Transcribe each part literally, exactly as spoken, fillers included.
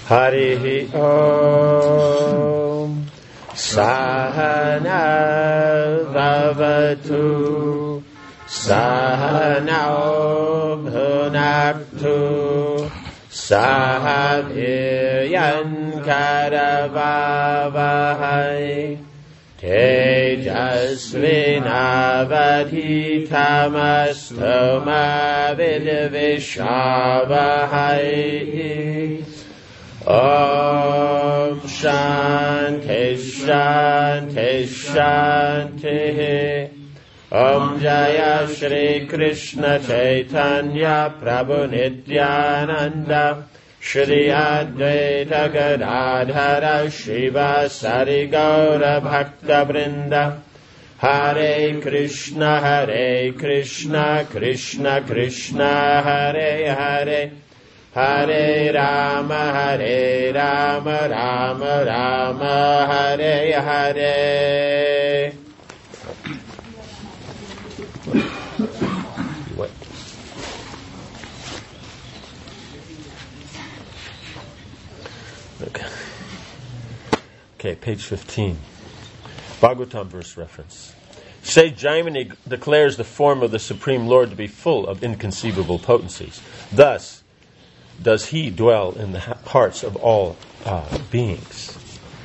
Harihi Om Sahana Bhavatu Sahanao Bhunaktu Sahaviryan Karavavahai Tejasvinavadhitamastu ma vidvishavahai. Om Shanti Shanti Shanti. Om Jaya Shri Krishna Chaitanya Prabhu Nityananda Shri Advaita Gadadhara Shiva Sari Gaura Bhakta Vrinda. Hare Krishna Hare Krishna Krishna Krishna Hare Hare Hare Rama Hare Rama Rama Rama Hare Hare. What? Okay. Okay, page fifteen. Bhagavatam verse reference. Sage Jaimini declares the form of the Supreme Lord to be full of inconceivable potencies. Thus does he dwell in the hearts of all uh, beings.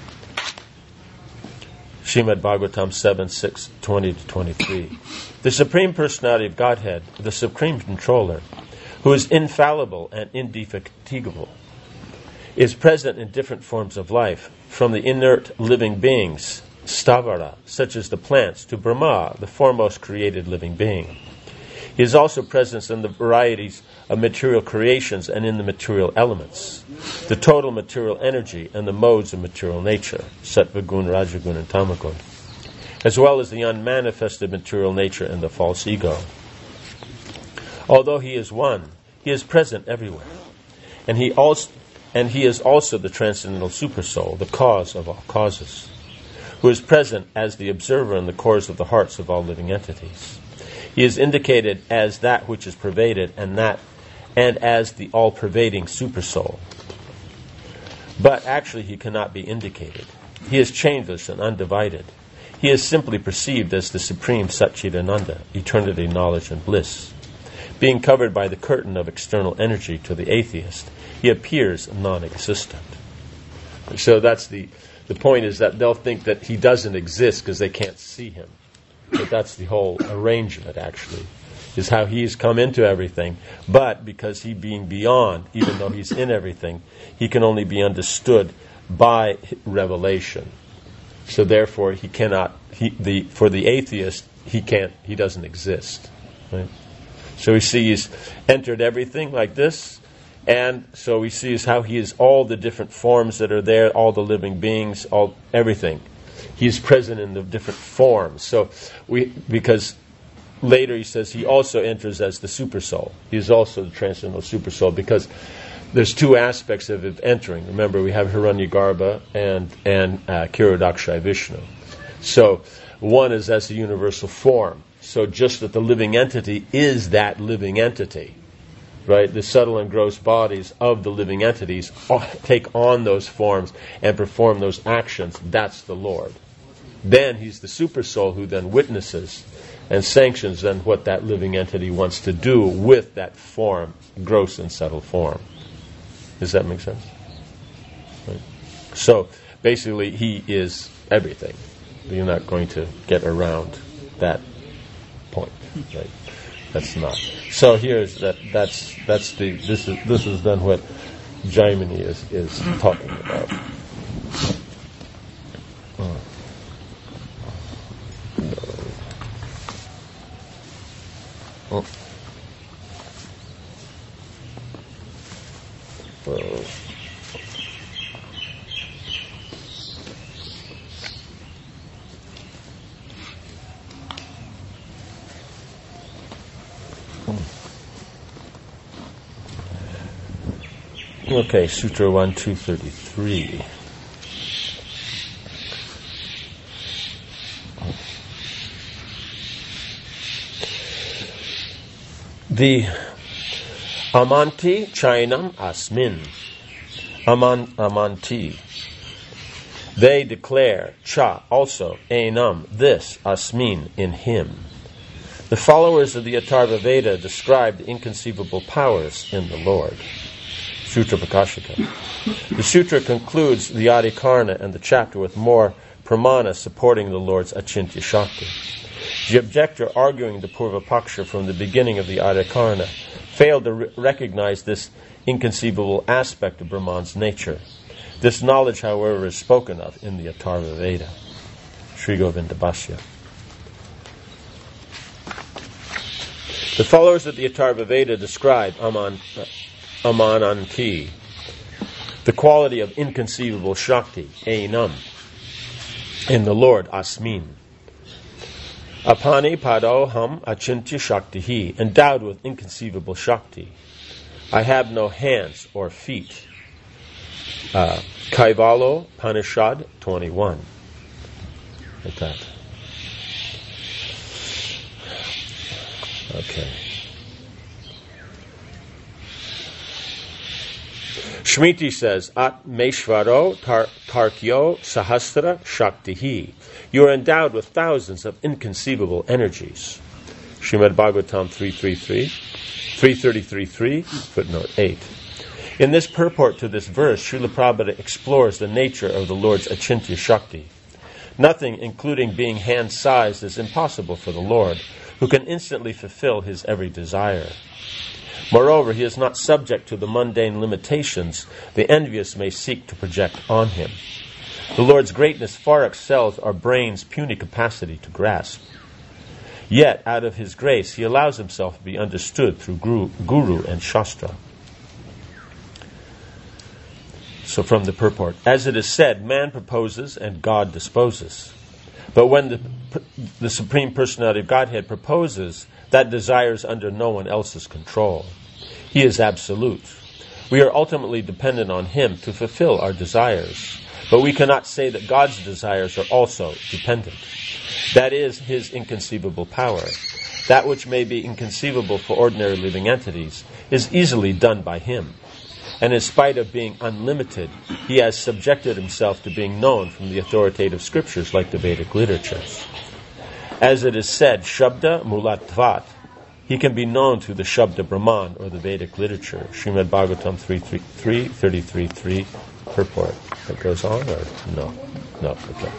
Srimad Bhagavatam seven, six, twenty to twenty-three. The Supreme Personality of Godhead, the Supreme Controller, who is infallible and indefatigable, is present in different forms of life, from the inert living beings, Stavara, such as the plants, to Brahma, the foremost created living being. He is also present in the varieties of material creations and in the material elements, the total material energy and the modes of material nature, Sattva Gun, Rajagun, and Tamagun, as well as the unmanifested material nature and the false ego. Although he is one, he is present everywhere, and he also and he is also the transcendental supersoul, the cause of all causes, who is present as the observer in the cores of the hearts of all living entities. He is indicated as that which is pervaded and that and as the all-pervading supersoul. But actually he cannot be indicated. He is changeless and undivided. He is simply perceived as the supreme Satchidananda, eternity, knowledge, and bliss. Being covered by the curtain of external energy to the atheist, he appears non-existent. So that's the, the point is that they'll think that he doesn't exist because they can't see him. But that's the whole arrangement, actually, is how he's come into everything. But because he being beyond, even though he's in everything, he can only be understood by revelation. So therefore, he cannot. He, the for the atheist, he can't. He doesn't exist. Right? So we see he's entered everything like this, and so we see is how he is all the different forms that are there, all the living beings, all everything. He is present in the different forms. So we, because later he says he also enters as the supersoul. He is also the transcendental supersoul because there's two aspects of it entering. Remember, we have Hiranyagarbha and and uh, Kirodakshai Vishnu. So one is as the universal form. So just that the living entity is that living entity. Right? The subtle and gross bodies of the living entities take on those forms and perform those actions. That's the Lord. Then he's the supersoul who then witnesses and sanctions then what that living entity wants to do with that form, gross and subtle form. Does that make sense? Right. So basically he is everything. You're not going to get around that point. Right? That's not. So here's that. That's that's the. This is this is then what Jaimini is is talking about. Oh. Oh. Oh. Okay, Sutra one two thirty-three. The Amanti Chainam Asmin Aman, amanti. They declare, cha, also, enam, this, asmin, in him. The followers of the Atharva Veda describe the inconceivable powers in the Lord. Sutra Prakashika. The sutra concludes the Adhikarana and the chapter with more pramana supporting the Lord's Achintya Shakti. The objector arguing the Purva Paksha from the beginning of the Adhikarana failed to re- recognize this inconceivable aspect of Brahman's nature. This knowledge, however, is spoken of in the Atharva Veda. Sri Govinda Bhashya. The followers of the Atharva Veda describe Aman, uh, Amananti, the quality of inconceivable Shakti, Einam, in the Lord, Asmin. Apani Pado Ham Achintya Shakti, endowed with inconceivable Shakti. I have no hands or feet. Uh, Kaivalo Panishad twenty-one. Like that. Okay. Shmiti says, At Meshvaro tar- Tarkyo Sahasra Shaktihi. You are endowed with thousands of inconceivable energies. Srimad Bhagavatam three thirty-three, three thirty-three three, footnote eight. In this purport to this verse, Srila Prabhupada explores the nature of the Lord's Achintya Shakti. Nothing, including being hand-sized, is impossible for the Lord, who can instantly fulfill his every desire. Moreover, he is not subject to the mundane limitations the envious may seek to project on him. The Lord's greatness far excels our brain's puny capacity to grasp. Yet, out of his grace, he allows himself to be understood through guru, guru and shastra. So from the purport, as it is said, man proposes and God disposes. But when the, the Supreme Personality of Godhead proposes, that desire is under no one else's control. He is absolute. We are ultimately dependent on him to fulfill our desires. But we cannot say that God's desires are also dependent. That is his inconceivable power. That which may be inconceivable for ordinary living entities is easily done by him. And in spite of being unlimited, he has subjected himself to being known from the authoritative scriptures like the Vedic literatures. As it is said, Shabda Mulatvat, he can be known through the Shabda Brahman or the Vedic literature. Srimad Bhagavatam three thirty-three three, purport. That goes on or no? No, okay.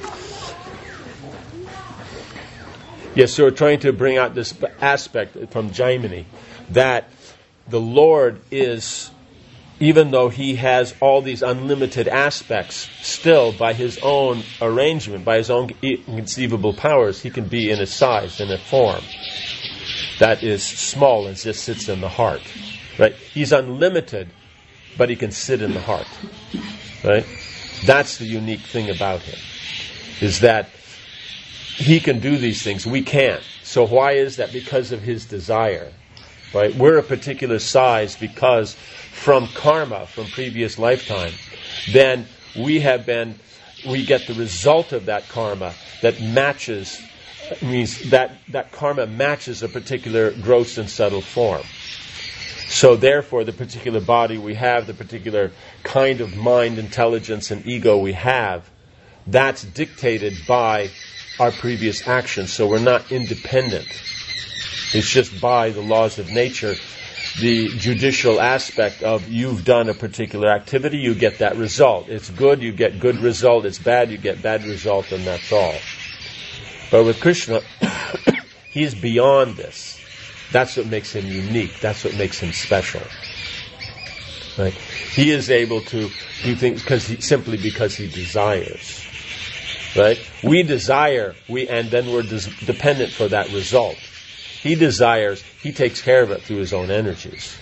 Yes, so we're trying to bring out this aspect from Jaimini, that the Lord is, even though he has all these unlimited aspects, still by his own arrangement, by his own inconceivable powers, he can be in a size, in a form that is small and just sits in the heart. Right? He's unlimited, but he can sit in the heart. Right? That's the unique thing about him, is that he can do these things. We can't. So why is that? Because of his desire. Right? We're a particular size because from karma, from previous lifetime, then we have been, we get the result of that karma that matches, means that, that karma matches a particular gross and subtle form. So therefore, the particular body we have, the particular kind of mind, intelligence, and ego we have, that's dictated by our previous actions. So we're not independent. It's just by the laws of nature, the judicial aspect of you've done a particular activity, you get that result. It's good, you get good result. It's bad, you get bad result, and that's all. But with Krishna, he's beyond this. That's what makes him unique. That's what makes him special. Right? He is able to do things because he, simply because he desires. Right? We desire, we and then we're des- dependent for that result. He desires, he takes care of it through his own energies.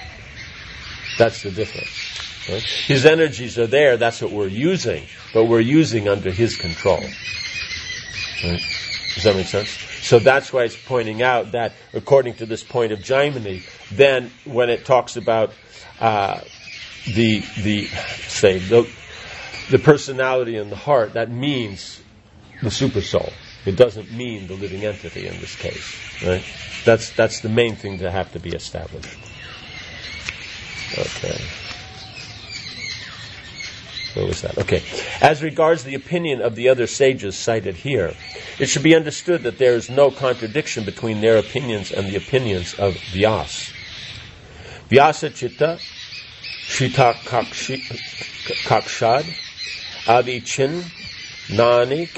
That's the difference. Right? His energies are there, that's what we're using, but we're using under his control. Right? Does that make sense? So that's why it's pointing out that, according to this point of Jaimini, then when it talks about uh, the the say the the personality in the heart, that means the super soul. It doesn't mean the living entity in this case. Right? That's that's the main thing to have to be established. Okay. Where was that? Okay. As regards the opinion of the other sages cited here, it should be understood that there is no contradiction between their opinions and the opinions of Vyasa. Vyasa Chitta, Shita Kakshad, Adi Chin, Nani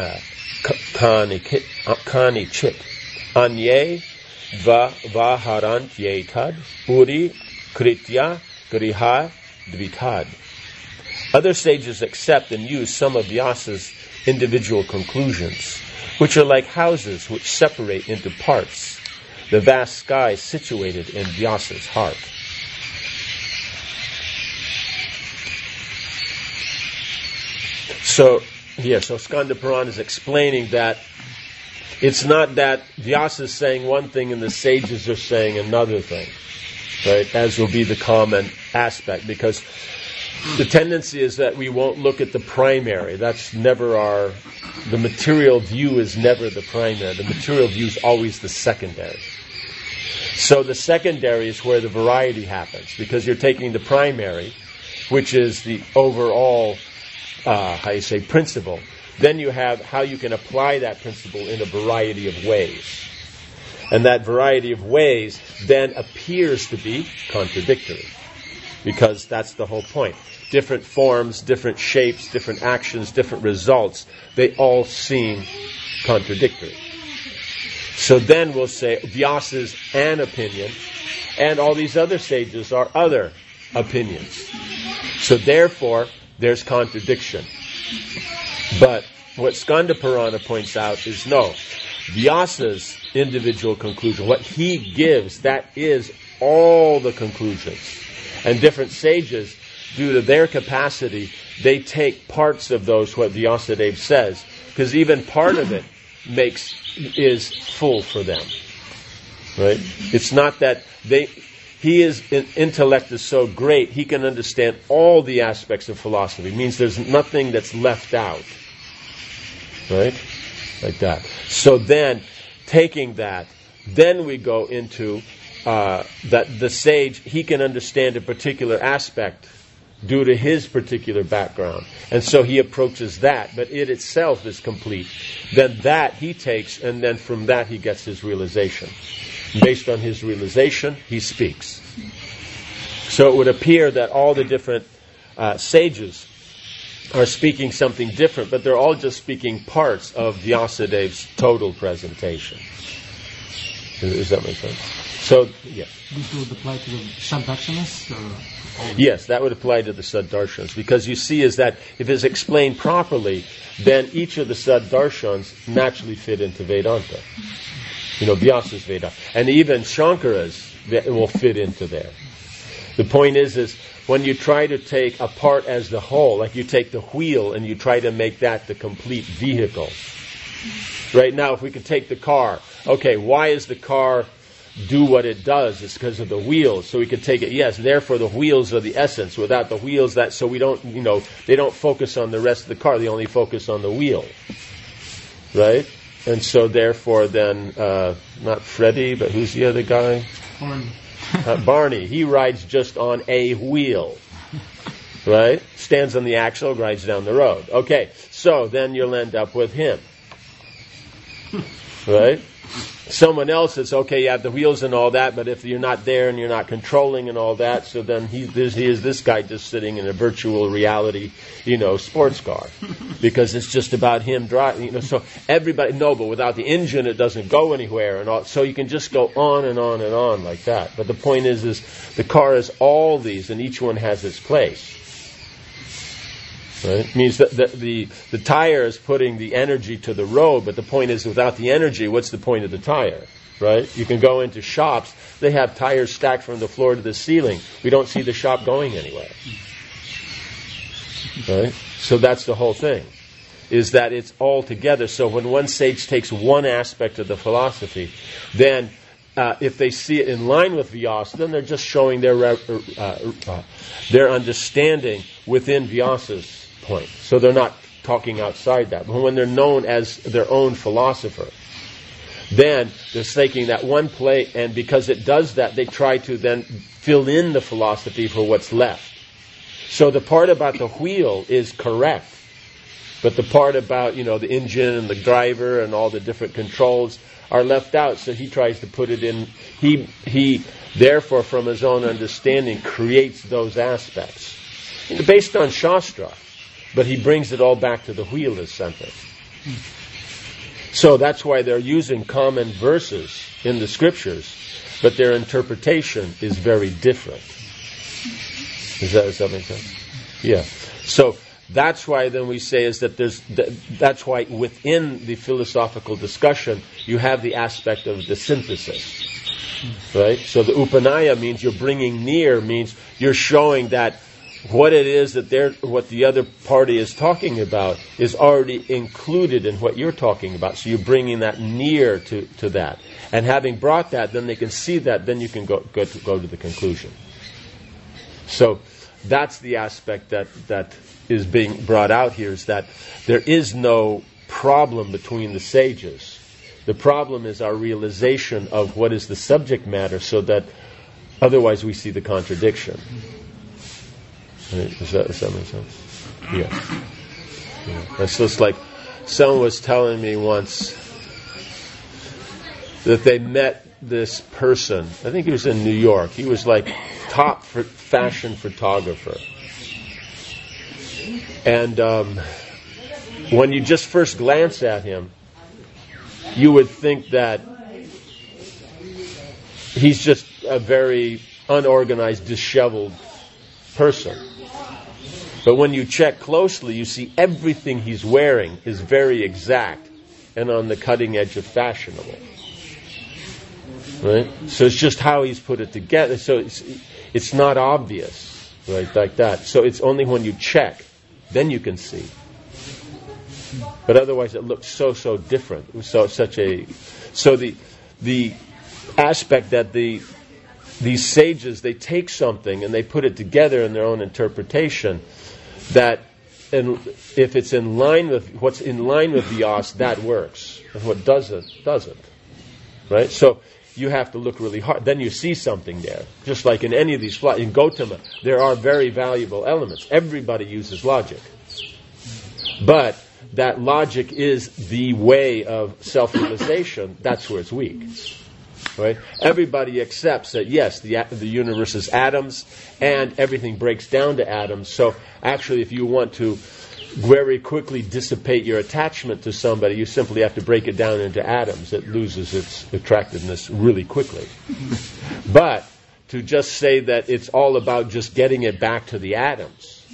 Kani Chit, Anye Va Vaharant Yetad, Uri Kritya Griha Dvitad. Other sages accept and use some of Vyasa's individual conclusions, which are like houses which separate into parts, the vast sky situated in Vyasa's heart. So, yeah, so Skanda Puran is explaining that it's not that Vyasa is saying one thing and the sages are saying another thing, right? As will be the common aspect, because the tendency is that we won't look at the primary. That's never our, the material view is never the primary. The material view is always the secondary. So the secondary is where the variety happens, because you're taking the primary, which is the overall, uh, how you say, principle. Then you have how you can apply that principle in a variety of ways. And that variety of ways then appears to be contradictory, because that's the whole point. Different forms, different shapes, different actions, different results, they all seem contradictory. So then we'll say Vyasa's an opinion, and all these other sages are other opinions. So therefore, there's contradiction. But what Skanda Purana points out is no, Vyasa's individual conclusion, what he gives, that is all the conclusions. And different sages, due to their capacity, they take parts of those, what Vyasadeva says, because even part of it makes is full for them. Right? It's not that they he is intellect is so great he can understand all the aspects of philosophy. It means there's nothing that's left out. Right? Like that. So then, taking that, then we go into uh, that the sage, he can understand a particular aspect due to his particular background. And so he approaches that, but it itself is complete. Then that he takes, and then from that he gets his realization. Based on his realization, he speaks. So it would appear that all the different uh, sages are speaking something different, but they're all just speaking parts of Vyasadeva's total presentation. Does, does that make sense? So, yeah. This would apply to the Saddarshanists? Yes, that would apply to the Saddarshans, because you see is that if it's explained properly, then each of the Saddarshans naturally fit into Vedanta. You know, Vyasa's Vedanta. And even Shankara's will fit into there. The point is, is when you try to take a part as the whole, like you take the wheel and you try to make that the complete vehicle. Right now, if we could take the car, okay, why is the car do what it does? It's because of the wheels. So we could take it, yes, therefore the wheels are the essence. Without the wheels, that so we don't, you know, they don't focus on the rest of the car. They only focus on the wheel. Right? And so therefore then, uh, not Freddie, but who's the other guy? Barney. uh, Barney. He rides just on a wheel. Right? Stands on the axle, rides down the road. Okay, so then you'll end up with him. Right? Someone else is, okay, you have the wheels and all that, but if you're not there and you're not controlling and all that, so then he, he is this guy just sitting in a virtual reality, you know, sports car. Because it's just about him driving, you know, so everybody, no, but without the engine it doesn't go anywhere, and all, so you can just go on and on and on like that. But the point is, is the car is all these, and each one has its place. Right? It means that the, the, the tire is putting the energy to the road, but the point is, without the energy, what's the point of the tire? Right? You can go into shops, they have tires stacked from the floor to the ceiling. We don't see the shop going anywhere. Right? So that's the whole thing, is that it's all together. So when one sage takes one aspect of the philosophy, then uh, if they see it in line with Vyasa, then they're just showing their uh, uh, their understanding within Vyasa's point. So they're not talking outside that. But when they're known as their own philosopher, then they're taking that one plate, and because it does that, they try to then fill in the philosophy for what's left. So the part about the wheel is correct, but the part about, you know, the engine and the driver and all the different controls are left out. So he tries to put it in. He he therefore, from his own understanding, creates those aspects based on Shastra, but he brings it all back to the wheel as center. So that's why they're using common verses in the scriptures, but their interpretation is very different. Does that, does that make sense? Yeah. So that's why then we say is that there's, that's why within the philosophical discussion you have the aspect of the synthesis. Right? So the Upanaya means you're bringing near, means you're showing that what it is that they're, what the other party is talking about is already included in what you're talking about. So you're bringing that near to, to that. And having brought that, then they can see that, then you can go, go, to, go to the conclusion. So that's the aspect that, that is being brought out here, is that there is no problem between the sages. The problem is our realization of what is the subject matter, so that otherwise we see the contradiction. Right? Does that, does that make sense? Yeah. yeah. It's just like someone was telling me once that they met this person. I think he was in New York. He was like top for fashion photographer. And um, when you just first glance at him, you would think that he's just a very unorganized, disheveled person. But when you check closely, you see everything he's wearing is very exact and on the cutting edge of fashionable. Right? So it's just how he's put it together. So it's, it's not obvious, right, like that. So it's only when you check, then you can see. But otherwise, it looks so so different. It was so such a so the the aspect that the these sages, they take something and they put it together in their own interpretation. That, and if it's in line with what's in line with Vyas, that works, and what doesn't doesn't. Right? So you have to look really hard. Then you see something there. Just like in any of these in Gautama, there are very valuable elements. Everybody uses logic, but that logic is the way of self-realization. That's where it's weak. Right? Everybody accepts that, yes, the the universe is atoms, and everything breaks down to atoms. So actually, if you want to very quickly dissipate your attachment to somebody, you simply have to break it down into atoms. It loses its attractiveness really quickly. But to just say that it's all about just getting it back to the atoms,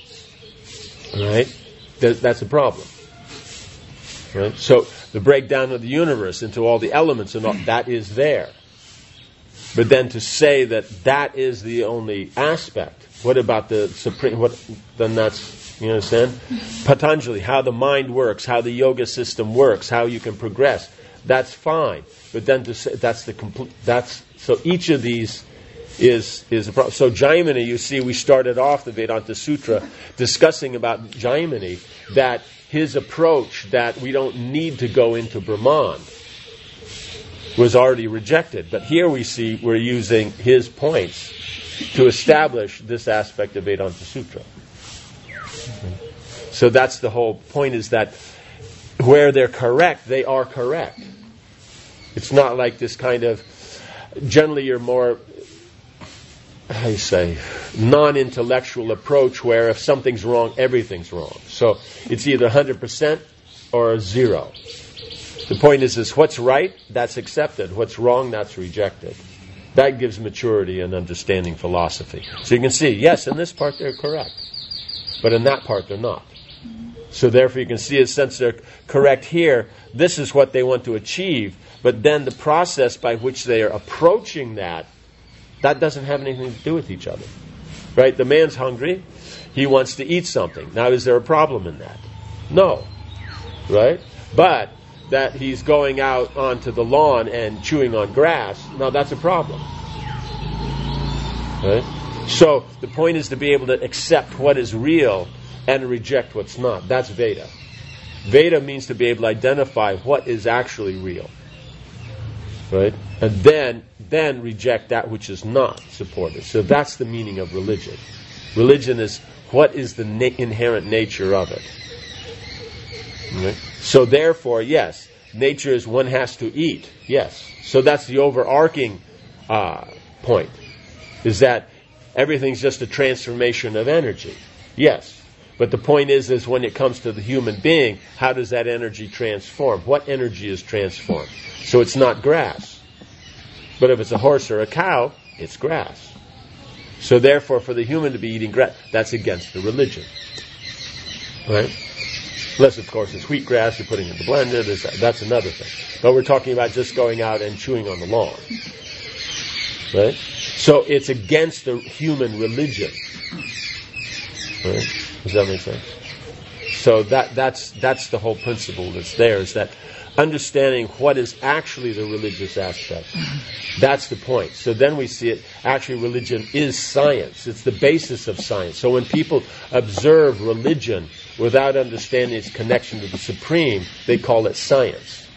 right? That, that's a problem. Right? So the breakdown of the universe into all the elements, and all, that is there. But then to say that that is the only aspect, what about the supreme? What then? That's, you understand? Patanjali, how the mind works, how the yoga system works, how you can progress. That's fine. But then to say that's the complete. That's so each of these is is a problem. So Jaimini, you see, we started off the Vedanta Sutra discussing about Jaimini, that his approach that we don't need to go into Brahman was already rejected. But here we see we're using his points to establish this aspect of Vedanta Sutra. So that's the whole point, is that where they're correct, they are correct. It's not like this kind of, generally you're more, how do you say, non-intellectual approach where if something's wrong, everything's wrong. So it's either one hundred percent or zero. The point is, is what's right, that's accepted. What's wrong, that's rejected. That gives maturity and understanding philosophy. So you can see, yes, in this part they're correct, but in that part they're not. So therefore you can see, since they're correct here, this is what they want to achieve, but then the process by which they are approaching that, that doesn't have anything to do with each other. Right? The man's hungry. He wants to eat something. Now, is there a problem in that? No. Right? But that he's going out onto the lawn and chewing on grass, now that's a problem. Right? So the point is to be able to accept what is real and reject what's not. That's Veda. Veda means to be able to identify what is actually real. Right? And then then reject that which is not supported. So that's the meaning of religion. Religion is what is the na- inherent nature of it. Right? So therefore, yes, nature is one has to eat. Yes. So that's the overarching uh, point, is that everything's just a transformation of energy. Yes. But the point is, is when it comes to the human being, how does that energy transform? What energy is transformed? So it's not grass. But if it's a horse or a cow, it's grass. So therefore, for the human to be eating grass, that's against the religion. Right? Unless, of course, it's wheatgrass, you're putting it in the blender, that's another thing. But we're talking about just going out and chewing on the lawn. Right? So it's against the human religion. Right? Does that make sense? So that that's that's the whole principle that's there, is that understanding what is actually the religious aspect. That's the point. So then we see it, actually religion is science. It's the basis of science. So when people observe religion without understanding its connection to the Supreme, they call it science.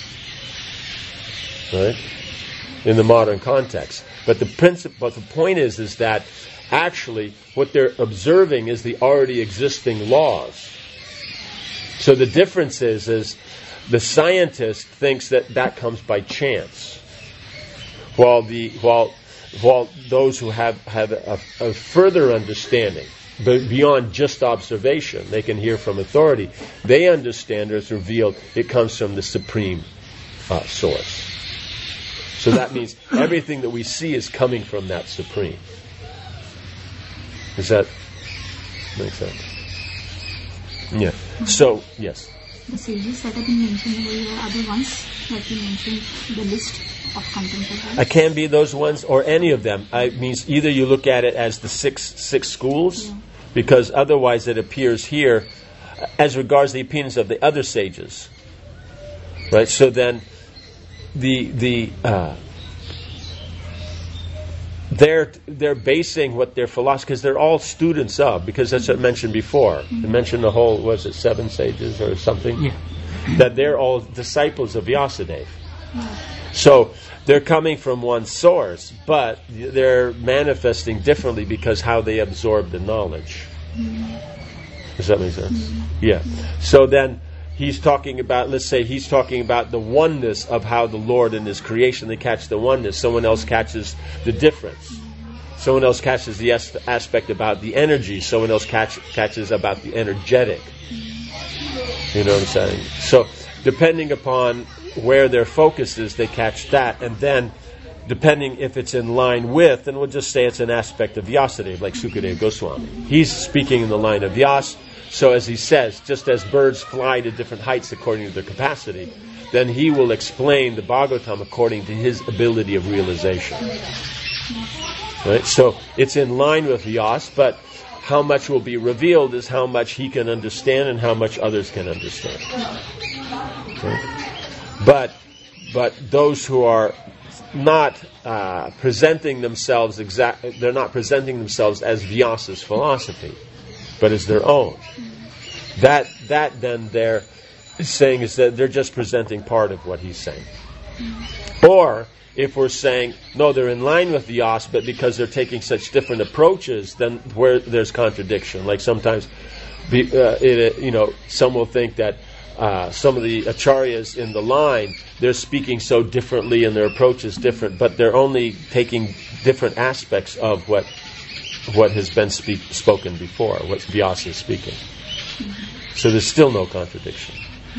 Right? In the modern context. But the principle, but the point is, is that actually what they're observing is the already existing laws. So the difference is, is the scientist thinks that that comes by chance, while the while while those who have have a, a further understanding, but beyond just observation, they can hear from authority. They understand, or it's revealed, it comes from the supreme uh, source. So that means everything that we see is coming from that supreme. Does that make sense? Yeah. So, yes. The sages that have been mentioned over are the ones that you mentioned, the list of contemplatives? It can be those ones or any of them. It means either you look at it as the six six schools, yeah. Because otherwise it appears here as regards the opinions of the other sages. Right? So then the the uh, They're they're basing what their philosophy, because they're all students of, because that's what I mentioned before. I mentioned the whole, was it seven sages or something? Yeah. That they're all disciples of Vyasadeva. So they're coming from one source, but they're manifesting differently because how they absorb the knowledge. Does that make sense? Yeah. So then he's talking about, let's say he's talking about the oneness of how the Lord in His creation, they catch the oneness. Someone else catches the difference. Someone else catches the as- aspect about the energy. Someone else catch- catches about the energetic. You know what I'm saying? So depending upon where their focus is, they catch that. And then depending if it's in line with, and we'll just say it's an aspect of Vyasadeva, like Sukadeva Goswami. He's speaking in the line of Vyas. So as he says, just as birds fly to different heights according to their capacity, then he will explain the Bhagavatam according to his ability of realization. Right? So it's in line with Vyas, but how much will be revealed is how much he can understand and how much others can understand. Right? But but those who are not uh, presenting themselves exact, they're not presenting themselves as Vyasa's philosophy, but as their own. That that then they're saying is that they're just presenting part of what he's saying. Or if we're saying, no, they're in line with Vyas, but because they're taking such different approaches, then where there's contradiction. Like sometimes, be, uh, it, you know, some will think that uh, some of the acharyas in the line, they're speaking so differently and their approach is different, but they're only taking different aspects of what what has been speak, spoken before, what Vyasa is speaking. So there's still no contradiction.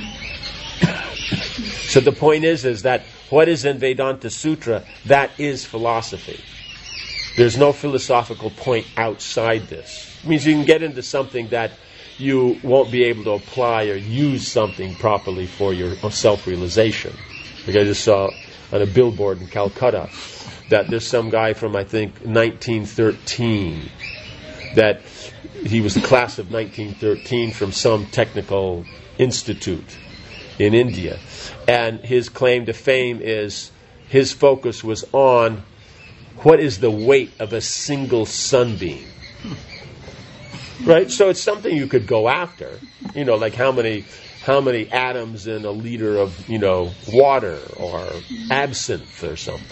So the point is, is that what is in Vedanta Sutra, that is philosophy. There's no philosophical point outside this. It means you can get into something that you won't be able to apply or use something properly for your self-realization. Like I just saw on a billboard in Calcutta that there's some guy from, I think, nineteen thirteen, that he was the class of nineteen thirteen from some technical institute in India. And his claim to fame is his focus was on what is the weight of a single sunbeam. Right? So it's something you could go after. You know, like how many how many atoms in a liter of, you know, water or absinthe or something.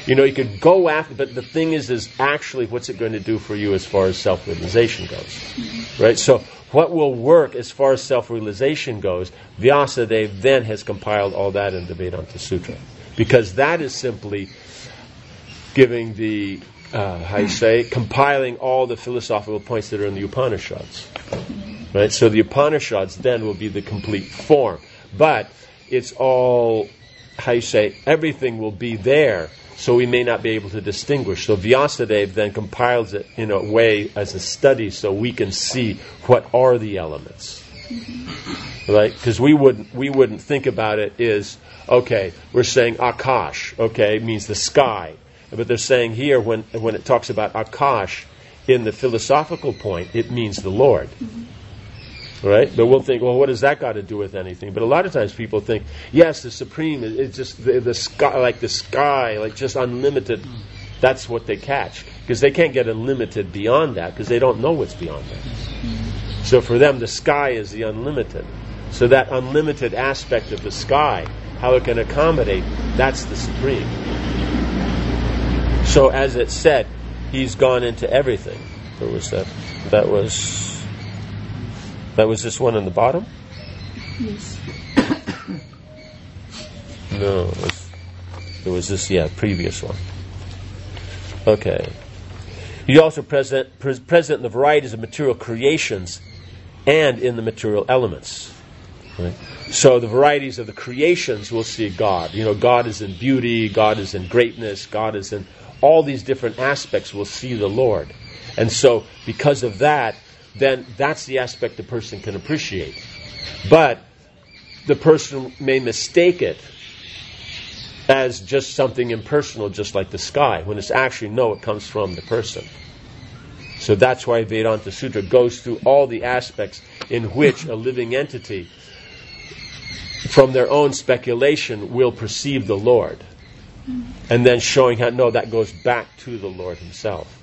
You know, you could go after, but the thing is, is actually what's it going to do for you as far as self-realization goes, right? So what will work as far as self-realization goes, Vyasadeva then has compiled all that in the Vedanta Sutra, because that is simply giving the, uh, how you say, compiling all the philosophical points that are in the Upanishads, right? So the Upanishads then will be the complete form, but it's all, how you say, everything will be there, so we may not be able to distinguish. So Vyasadeva then compiles it in a way as a study so we can see what are the elements. Right? Because we wouldn't we wouldn't think about it as, okay, we're saying Akash, okay, means the sky. But they're saying here, when when it talks about Akash, in the philosophical point, it means the Lord. Right? But we'll think, well, what does that got to do with anything? But a lot of times people think, yes, the Supreme, it's just the, the sky, like the sky, like just unlimited. That's what they catch. Because they can't get unlimited beyond that, because they don't know what's beyond that. So for them, the sky is the unlimited. So that unlimited aspect of the sky, how it can accommodate, that's the Supreme. So as it said, he's gone into everything. What was that? That was... That was this one on the bottom? Yes. No, it was, it was this, yeah, previous one. Okay. He's also present, pre- present in the varieties of material creations and in the material elements. Right? So the varieties of the creations will see God. You know, God is in beauty, God is in greatness, God is in all these different aspects will see the Lord. And so because of that, then that's the aspect the person can appreciate. But the person may mistake it as just something impersonal, just like the sky, when it's actually, no, it comes from the person. So that's why Vedanta Sutra goes through all the aspects in which a living entity, from their own speculation, will perceive the Lord. And then showing how, no, that goes back to the Lord himself.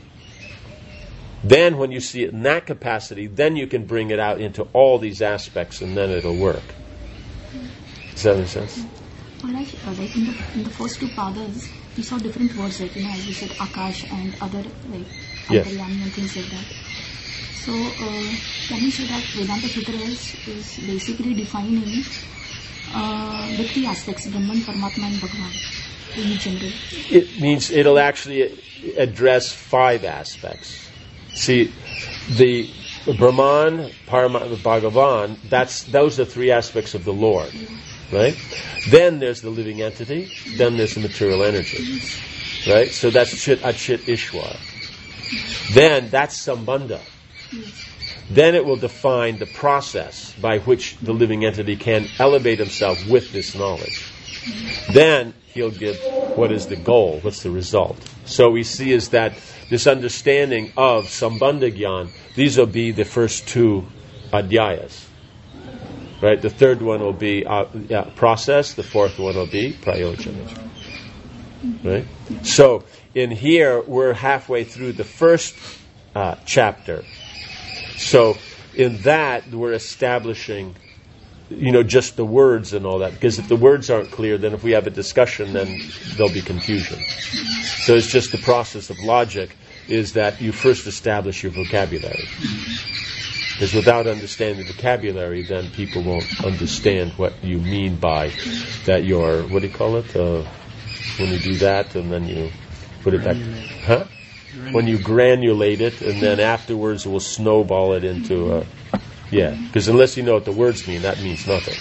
Then when you see it in that capacity, then you can bring it out into all these aspects, and then it'll work. Does that make sense? Alright, uh, like in the, in the first two padas, we saw different words, like, you know, as we said, Akash and other, like, Yes. Antaryami and things like that. So, uh, can we say that Vedanta Sutra is, is basically defining uh, the three aspects, Brahman, Paramatma and Bhagavan, in general? It means it'll actually address five aspects. See, the Brahman, Paramatma, Bhagavan, that's, those are three aspects of the Lord. Right? Then there's the living entity, then there's the material energy. Right? So that's Chit, Achit, Ishwar. Then that's Sambandha. Then it will define the process by which the living entity can elevate himself with this knowledge. Then he'll give what is the goal, what's the result. So we see is that this understanding of Sambandha Gyan, these will be the first two adhyayas. Right? The third one will be uh, yeah, process, the fourth one will be prayojana. Right? So in here, we're halfway through the first uh, chapter. So in that, we're establishing, you know, just the words and all that. Because if the words aren't clear, then if we have a discussion, then there'll be confusion. So it's just the process of logic is that you first establish your vocabulary. Because without understanding the vocabulary, then people won't understand what you mean by that you're, what do you call it? Uh, when you do that and then you put it back. Huh? When you granulate it and then afterwards we'll snowball it into a, yeah. Because unless you know what the words mean, that means nothing.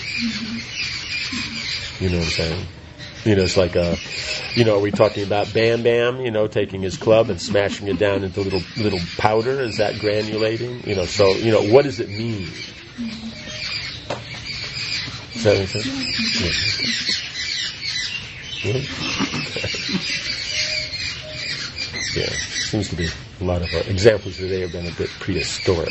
You know what I'm saying? You know, it's like a, you know, are we talking about Bam Bam, you know, taking his club and smashing it down into little little powder? Is that granulating? You know, so, you know, what does it mean? Does that make sense? Yeah. Yeah. Yeah. Seems to be a lot of our examples today have been a bit prehistoric.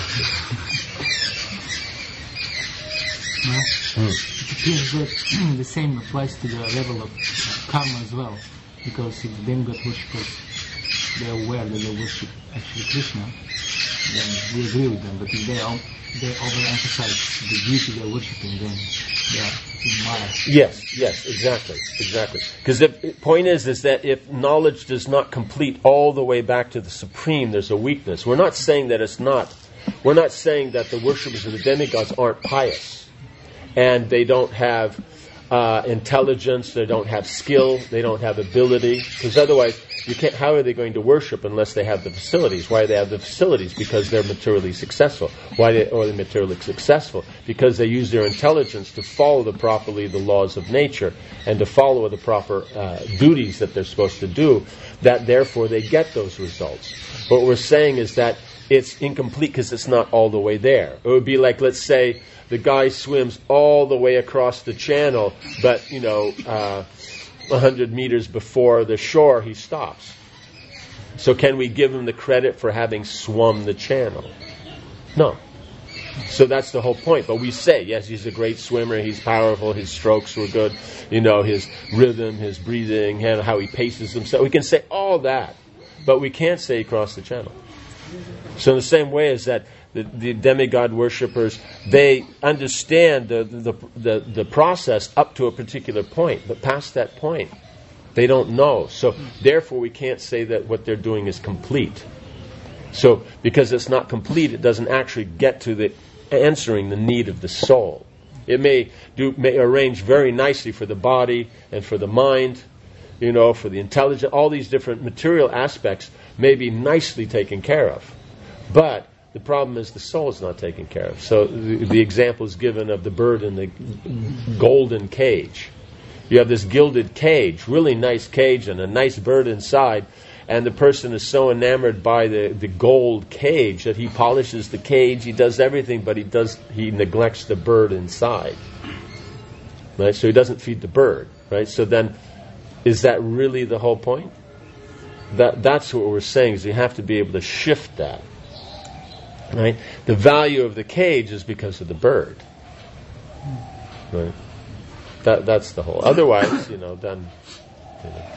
Well, Hmm. it appears that the same applies to the level of karma as well, because if the demigod worshippers, they are aware that they worship actually Krishna, then we agree with them. But if they, o- they overemphasize the deity they're worshipping, then they are in Maya. Yes, yes, exactly, exactly. Because the point is, is that if knowledge does not complete all the way back to the Supreme, there's a weakness. We're not saying that it's not, we're not saying that the worshippers of the demigods aren't pious, and they don't have uh, intelligence, they don't have skill, they don't have ability, because otherwise, you can't, how are they going to worship unless they have the facilities? Why do they have the facilities? Because they're materially successful. Why they, are they materially successful? Because they use their intelligence to follow the properly the laws of nature and to follow the proper uh, duties that they're supposed to do, that therefore they get those results. What we're saying is that it's incomplete because it's not all the way there. It would be like, let's say, the guy swims all the way across the channel, but, you know, uh, one hundred meters before the shore, he stops. So can we give him the credit for having swum the channel? No. So that's the whole point. But we say, yes, he's a great swimmer, he's powerful, his strokes were good, you know, his rhythm, his breathing, and how he paces himself. We can say all that, but we can't say he crossed the channel. So in the same way as that, the, the demigod worshippers, they understand the, the the the process up to a particular point, but past that point, they don't know. So therefore, we can't say that what they're doing is complete. So because it's not complete, it doesn't actually get to the answering the need of the soul. It may do may arrange very nicely for the body and for the mind, you know, for the intelligence. All these different material aspects may be nicely taken care of, but the problem is the soul is not taken care of. So the, the example is given of the bird in the golden cage. You have this gilded cage, really nice cage, and a nice bird inside, and the person is so enamored by the, the gold cage that he polishes the cage, he does everything, but he does he neglects the bird inside. Right? So he doesn't feed the bird. Right? So then, is that really the whole point? That that's what we're saying, is you have to be able to shift that. Right? The value of the cage is because of the bird. Right? That that's the whole. Otherwise, you know, then. You know.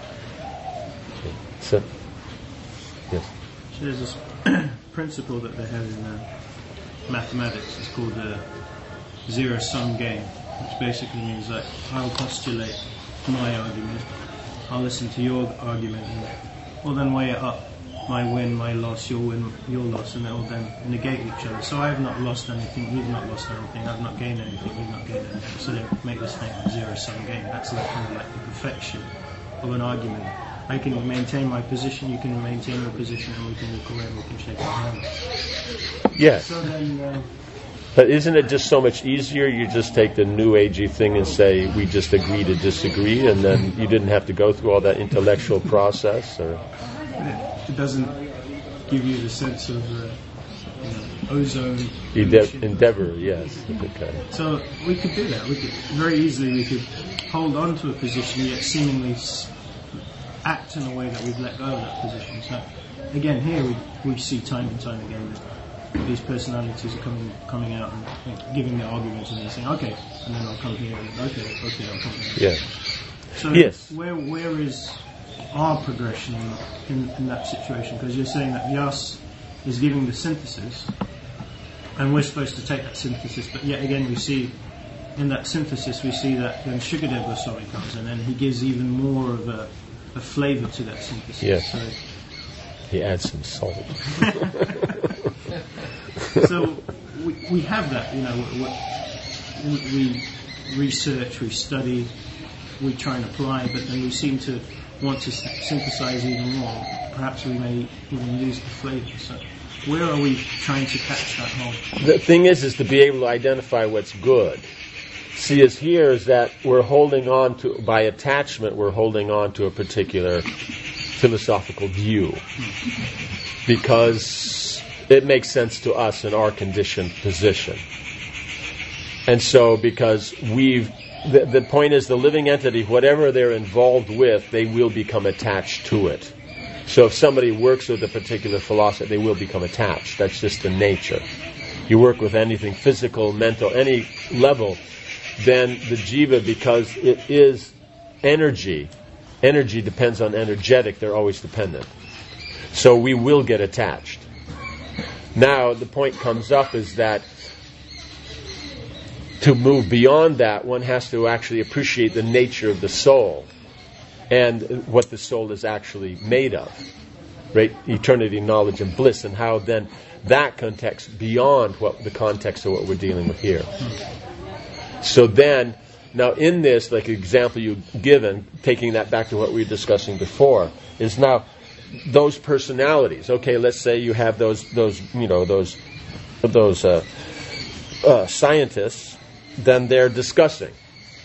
So, yes. So there's this principle that they have in uh, mathematics. It's called the zero-sum game, which basically means that I'll postulate my argument, I'll listen to your argument, and we'll then weigh it up. My win, my loss, your win, your loss, and they'll then negate each other. So I have not lost anything, you've not lost anything, I've not gained anything, you've not gained anything. So they make this thing a zero-sum game. That's like kind of like the perfection of an argument. I can maintain my position, you can maintain your position, and we can walk away and we can shake our hands. Yes. So then, uh, but isn't it just so much easier? You just take the new agey thing and say, we just agree to disagree, and then you didn't have to go through all that intellectual process? Or it doesn't give you the sense of uh, you know, ozone Ende- endeavor, yes. Okay. So we could do that. We could very easily we could hold on to a position yet seemingly s- act in a way that we've let go of that position. So again, here we, we see time and time again that these personalities are coming coming out and like, giving their arguments, and they're saying, okay, and then I'll come here and okay, okay, I'll come here. Yeah. So yes. where where is our progression in, in that situation? Because you're saying that Vyas is giving the synthesis, and we're supposed to take that synthesis, but yet again we see in that synthesis we see that then Shukadev Goswami comes in and he gives even more of a, a flavour to that synthesis. Yes. So, he adds some salt. so we, we have that, you know, we, we research, we study, we try and apply, but then we seem to want to synthesize even more. Perhaps we may even lose the flavour. So where are we trying to catch that hole? The thing is, is to be able to identify what's good. See, as here is that we're holding on to, by attachment, we're holding on to a particular philosophical view because it makes sense to us in our conditioned position. And so, because we've The, the point is, the living entity, whatever they're involved with, they will become attached to it. So if somebody works with a particular philosophy, they will become attached. That's just the nature. You work with anything physical, mental, any level, then the jiva, because it is energy, energy depends on energetic, they're always dependent. So we will get attached. Now the point comes up is that to move beyond that, one has to actually appreciate the nature of the soul and what the soul is actually made of, right? Eternity, knowledge, and bliss, and how then that context beyond what the context of what we're dealing with here. So then, now in this, like the example you've given, taking that back to what we were discussing before, is now those personalities. Okay, let's say you have those, those you know, those, those uh, uh, scientists. Then they're discussing.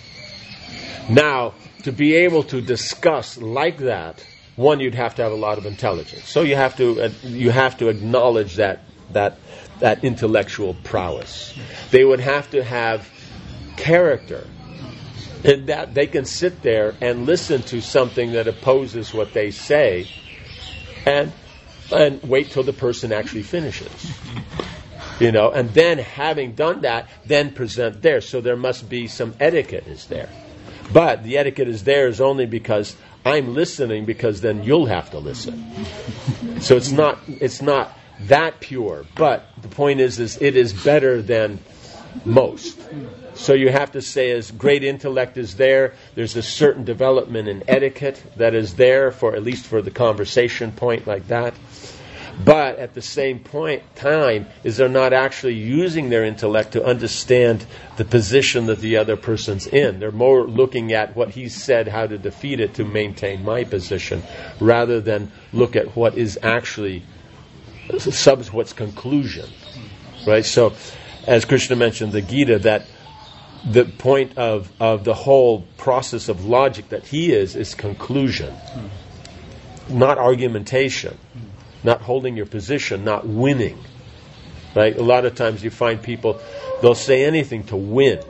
Now, to be able to discuss like that, one, you'd have to have a lot of intelligence. So you have to uh, you have to acknowledge that that that intellectual prowess. They would have to have character, in that they can sit there and listen to something that opposes what they say, and and wait till the person actually finishes. You know, and then having done that, then present theirs. So there must be some etiquette is there. But the etiquette is there is only because I'm listening, because then you'll have to listen. So it's not it's not that pure. But the point is, is it is better than most. So you have to say, as great intellect is there, there's a certain development in etiquette that is there for at least for the conversation point like that. But at the same point time, is they're not actually using their intellect to understand the position that the other person's in. They're more looking at what he said, how to defeat it to maintain my position, rather than look at what is actually sub what's conclusion. Right? So, as Krishna mentioned, the Gita, that the point of, of the whole process of logic that he is, is conclusion, not argumentation. Not holding your position, not winning. Right? A lot of times you find people, they'll say anything to win.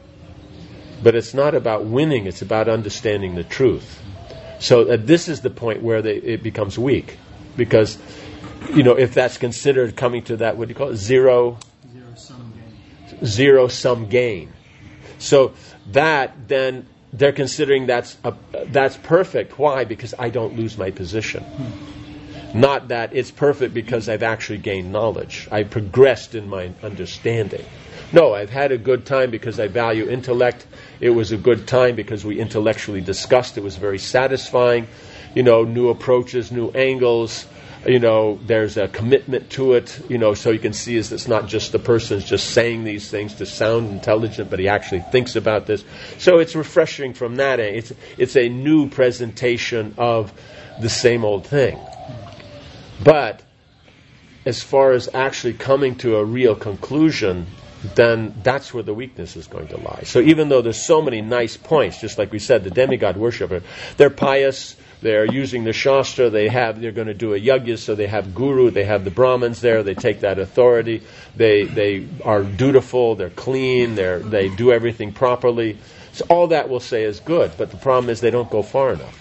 But it's not about winning, it's about understanding the truth. So uh, this is the point where they, it becomes weak. Because, you know, if that's considered coming to that, what do you call it? Zero, Zero sum game. Zero sum gain. So that then, they're considering that's, a, that's perfect. Why? Because I don't lose my position. Hmm. Not that it's perfect because I've actually gained knowledge. I've progressed in my understanding. No, I've had a good time because I value intellect. It was a good time because we intellectually discussed. It was very satisfying. You know, new approaches, new angles. You know, there's a commitment to it. You know, so you can see is it's not just the person's just saying these things to sound intelligent, but he actually thinks about this. So it's refreshing from that end. It's, it's a new presentation of the same old thing. But as far as actually coming to a real conclusion, then that's where the weakness is going to lie. So even though there's so many nice points, just like we said, the demigod worshiper, they're pious, they're using the Shastra, they have, they're going to do a yajna, so they have guru, they have the Brahmins there, they take that authority, they they are dutiful, they're clean, they're they do everything properly. So all that we'll say is good, but the problem is they don't go far enough.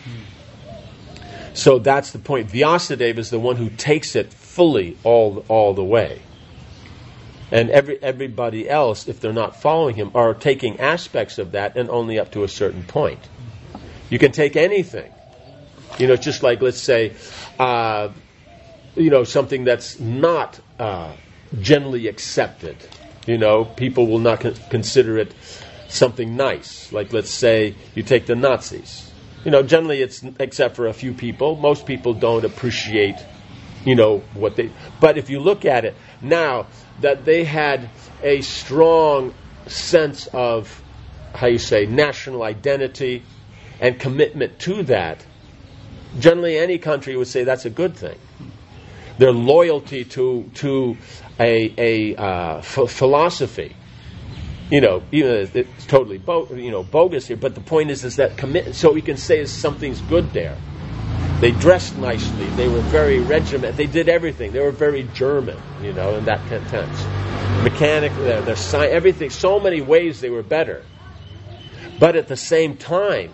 So that's the point. Vyasadeva is the one who takes it fully all all the way. And every everybody else, if they're not following him, are taking aspects of that and only up to a certain point. You can take anything. You know, just like, let's say, uh, you know, something that's not uh, generally accepted. You know, people will not con- consider it something nice. Like, let's say, you take the Nazis. You know, generally it's, except for a few people, most people don't appreciate, you know, what they, but if you look at it now, that they had a strong sense of, how you say, national identity and commitment to that, generally any country would say that's a good thing. Their loyalty to to a, a uh, ph- philosophy, you know, even if it's totally bo- you know bogus here, but the point is is that commit. So we can say is something's good there. They dressed nicely. They were very regimented. They did everything. They were very German, you know, in that sense. Mechanically, their, their science, everything. So many ways they were better. But at the same time,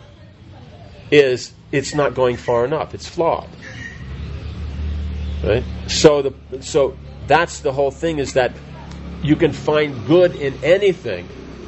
is it's not going far enough. It's flawed. Right? So the so that's the whole thing, is that you can find good in anything,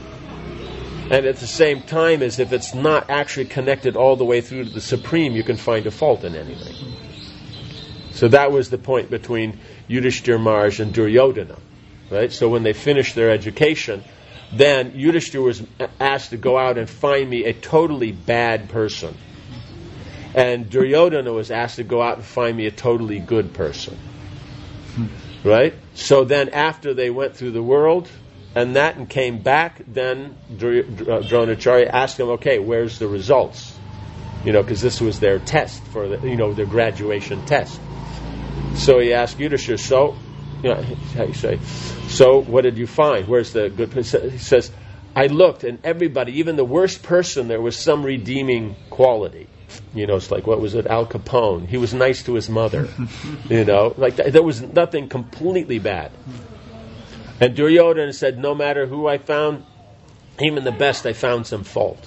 and at the same time, as if it's not actually connected all the way through to the Supreme, you can find a fault in anything. So that was the point between Yudhishthir Maharaj and Duryodhana. Right? So when they finished their education, then Yudhishthir was asked to go out and find me a totally bad person. And Duryodhana was asked to go out and find me a totally good person. Right? So then after they went through the world and that and came back, then Dronacharya asked them, okay, where's the results? You know, because this was their test for the, you know, their graduation test. So he asked Yudhishthira, so, you know, how you say, so what did you find? Where's the good person? He says, I looked and everybody, even the worst person, there was some redeeming quality. You know, it's like, what was it? Al Capone. He was nice to his mother. You know, like th- there was nothing completely bad. And Duryodhana said, no matter who I found, even the best, I found some fault.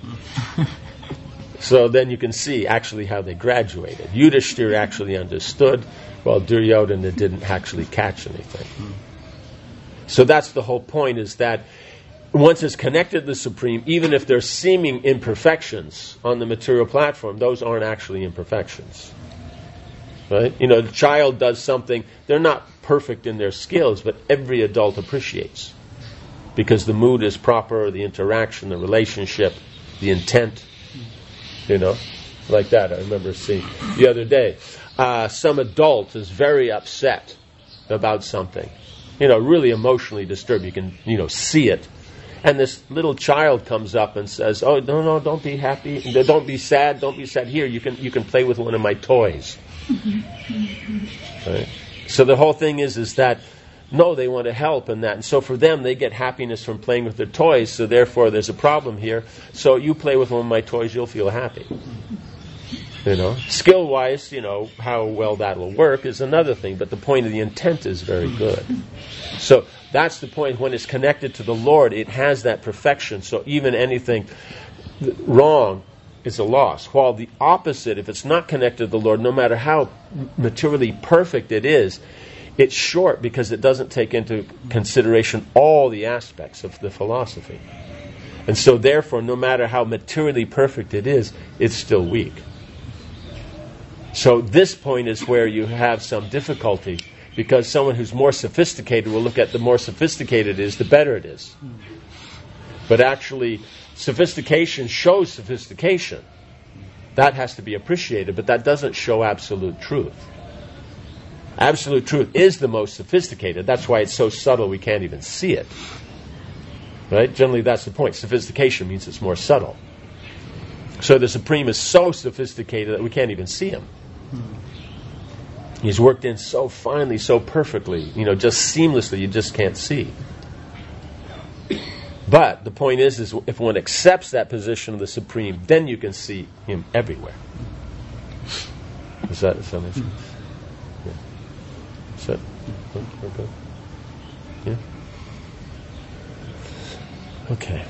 So then you can see actually how they graduated. Yudhishthira actually understood, while Duryodhana didn't actually catch anything. So that's the whole point, is that once it's connected to the Supreme, even if there's seeming imperfections on the material platform, those aren't actually imperfections. Right? You know, the child does something, they're not perfect in their skills, but every adult appreciates. Because the mood is proper, the interaction, the relationship, the intent, you know, like that. I remember seeing the other day, uh, some adult is very upset about something, you know, really emotionally disturbed. You can, you know, see it. And this little child comes up and says, "Oh, no, no, don't be happy. Don't be sad. Don't be sad. Here, you can you can play with one of my toys." Right? So the whole thing is is that no, they want to help in that, and so for them, they get happiness from playing with their toys. So therefore, there's a problem here. So you play with one of my toys, you'll feel happy. You know, skill-wise, you know how well that will work is another thing. But the point of the intent is very good. So that's the point. When it's connected to the Lord, it has that perfection. So even anything wrong is a loss. While the opposite, if it's not connected to the Lord, no matter how materially perfect it is, it's short because it doesn't take into consideration all the aspects of the philosophy. And so therefore, no matter how materially perfect it is, it's still weak. So this point is where you have some difficulty, because someone who's more sophisticated will look at the more sophisticated it is, the better it is. But actually, sophistication shows sophistication. That has to be appreciated, but that doesn't show absolute truth. Absolute truth is the most sophisticated. That's why it's so subtle we can't even see it. Right? Generally, that's the point. Sophistication means it's more subtle. So the Supreme is so sophisticated that we can't even see him. He's worked in so finely, so perfectly, you know, just seamlessly, you just can't see. But the point is, is if one accepts that position of the Supreme, then you can see him everywhere. Is that some issue? Yeah. Is that okay? Yeah. Okay.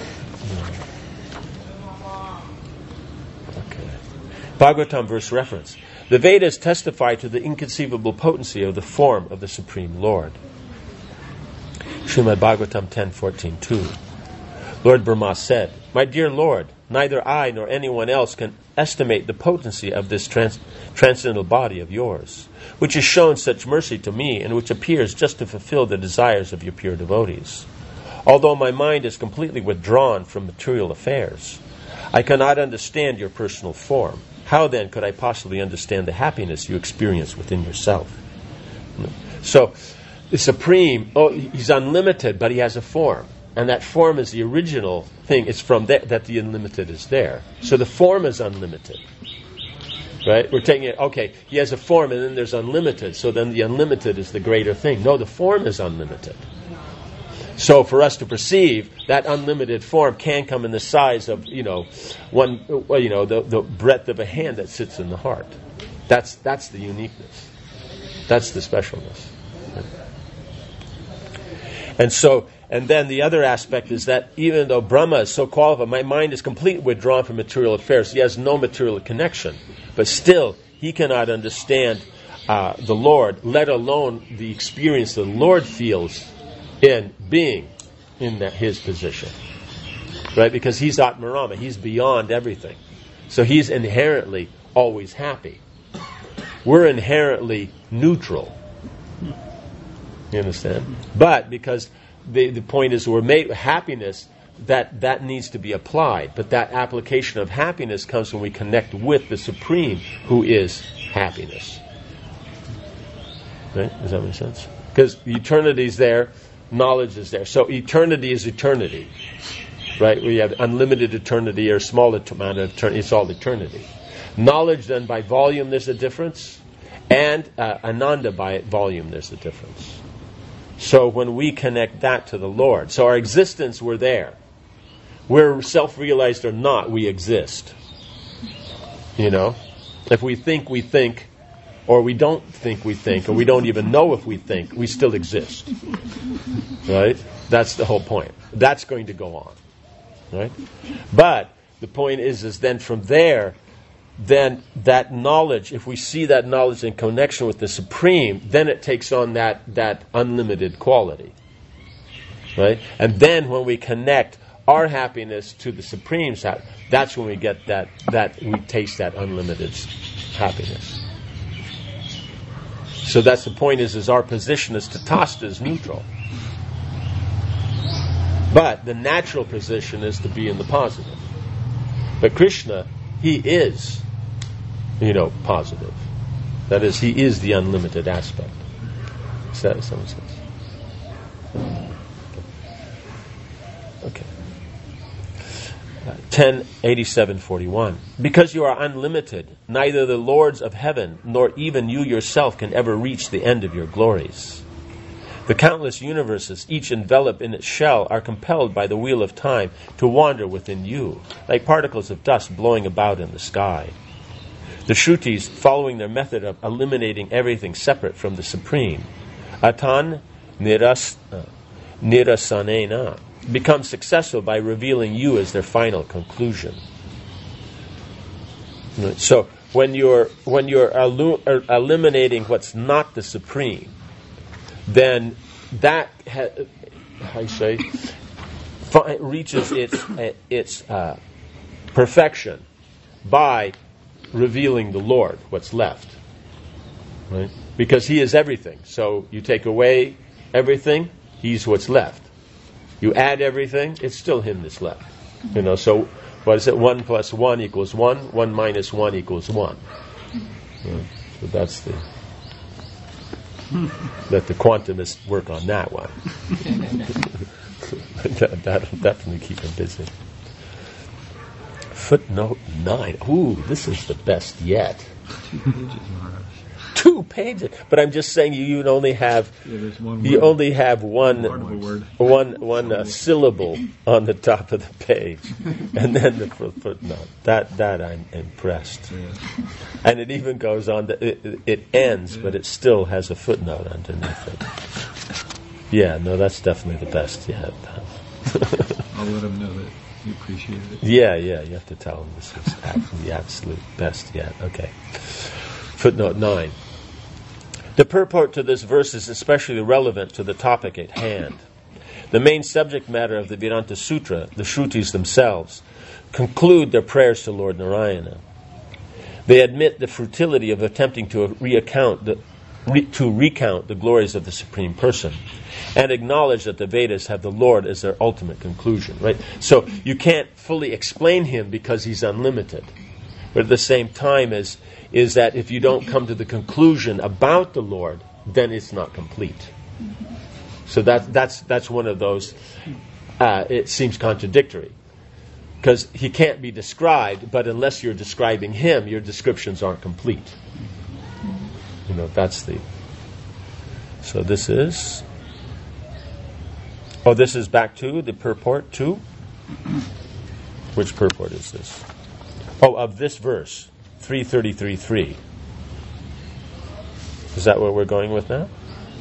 Okay. Bhagavatam verse reference. The Vedas testify to the inconceivable potency of the form of the Supreme Lord. Srimad Bhagavatam ten fourteen two. Lord Brahma said, "My dear Lord, neither I nor anyone else can estimate the potency of this trans- transcendental body of yours, which has shown such mercy to me and which appears just to fulfill the desires of your pure devotees. Although my mind is completely withdrawn from material affairs, I cannot understand your personal form. How then could I possibly understand the happiness you experience within yourself?" So, the Supreme, oh, he's unlimited, but he has a form. And that form is the original thing. It's from that, that the unlimited is there. So the form is unlimited. Right? We're taking it, okay, he has a form and then there's unlimited. So then the unlimited is the greater thing. No, the form is unlimited. So for us to perceive, that unlimited form can come in the size of, you know, one, you know, the, the breadth of a hand that sits in the heart. That's that's the uniqueness. That's the specialness. And so, and then the other aspect is that even though Brahma is so qualified, my mind is completely withdrawn from material affairs. He has no material connection, but still he cannot understand uh, the Lord, let alone the experience the Lord feels in being in that, his position, right? Because he's Atmarama, he's beyond everything, so he's inherently always happy. we're inherently neutral. You understand? But because the the point is we're made happiness, that that needs to be applied. But that application of happiness comes when we connect with the Supreme, who is happiness. Right? Does that make sense? Because eternity is there, knowledge is there. So eternity is eternity. Right? We have unlimited eternity or small amount of eternity. It's all eternity. Knowledge, then, by volume, there's a difference. And uh, Ananda, by volume, there's a difference. So when we connect that to the Lord, so our existence, we're there. We're self-realized or not, we exist. You know? If we think we think, or we don't think we think, or we don't even know if we think, we still exist. Right? That's the whole point. That's going to go on. Right? But the point is, is then from there, then that knowledge, if we see that knowledge in connection with the Supreme, then it takes on that, that unlimited quality. Right? And then when we connect our happiness to the Supreme's happiness, that's when we get that, that we taste that unlimited happiness. So that's the point is, is our position as Tatastha is neutral. But the natural position is to be in the positive. But Krishna, he is, you know, positive. That is, he is the unlimited aspect. Is that some sense? Okay. Uh, ten eighty-seven forty-one. Because you are unlimited, neither the lords of heaven nor even you yourself can ever reach the end of your glories. The countless universes, each enveloped in its shell, are compelled by the wheel of time to wander within you, like particles of dust blowing about in the sky. The Shrutis, following their method of eliminating everything separate from the Supreme, Atan niras, uh, Nirasanena, become successful by revealing you as their final conclusion. So when you're when you're elu- eliminating what's not the Supreme, then that ha- I say fi- reaches its uh, its uh, perfection by revealing the Lord, what's left, right? Because He is everything. So you take away everything, He's what's left. You add everything, it's still Him that's left. You know. So what is it? One plus one equals one. One minus one equals one. Yeah. So that's the. Let the quantumists work on that one. that, that'll definitely keep them busy. Footnote nine. Ooh, this is the best yet. Two pages. But I'm just saying you, you only have Yeah, there's one you word. only have one Part of a word. one one uh, syllable on the top of the page, and then the foot- footnote. That that I'm impressed. Yeah. And it even goes on. To, it, it ends, but it still has a footnote underneath it. Yeah, no, that's definitely the best yet. I'll let them know that you appreciate it. Yeah, yeah, you have to tell them this is actually the absolute best yet. Okay. Footnote nine. The purport to this verse is especially relevant to the topic at hand. The main subject matter of the Vedanta Sutra, the Shrutis themselves, conclude their prayers to Lord Narayana. They admit the futility of attempting to recount the, re, to recount the glories of the Supreme Person, and acknowledge that the Vedas have the Lord as their ultimate conclusion. Right? So you can't fully explain Him because He's unlimited. But at the same time is, is that if you don't come to the conclusion about the Lord, then it's not complete. So that, that's that's one of those, uh, it seems contradictory. Because He can't be described, but unless you're describing Him, your descriptions aren't complete. You know, that's the... So this is... Oh, this is back to the purport to? Which purport is this? Oh, of this verse, three thirty-three three. Is that what we're going with now?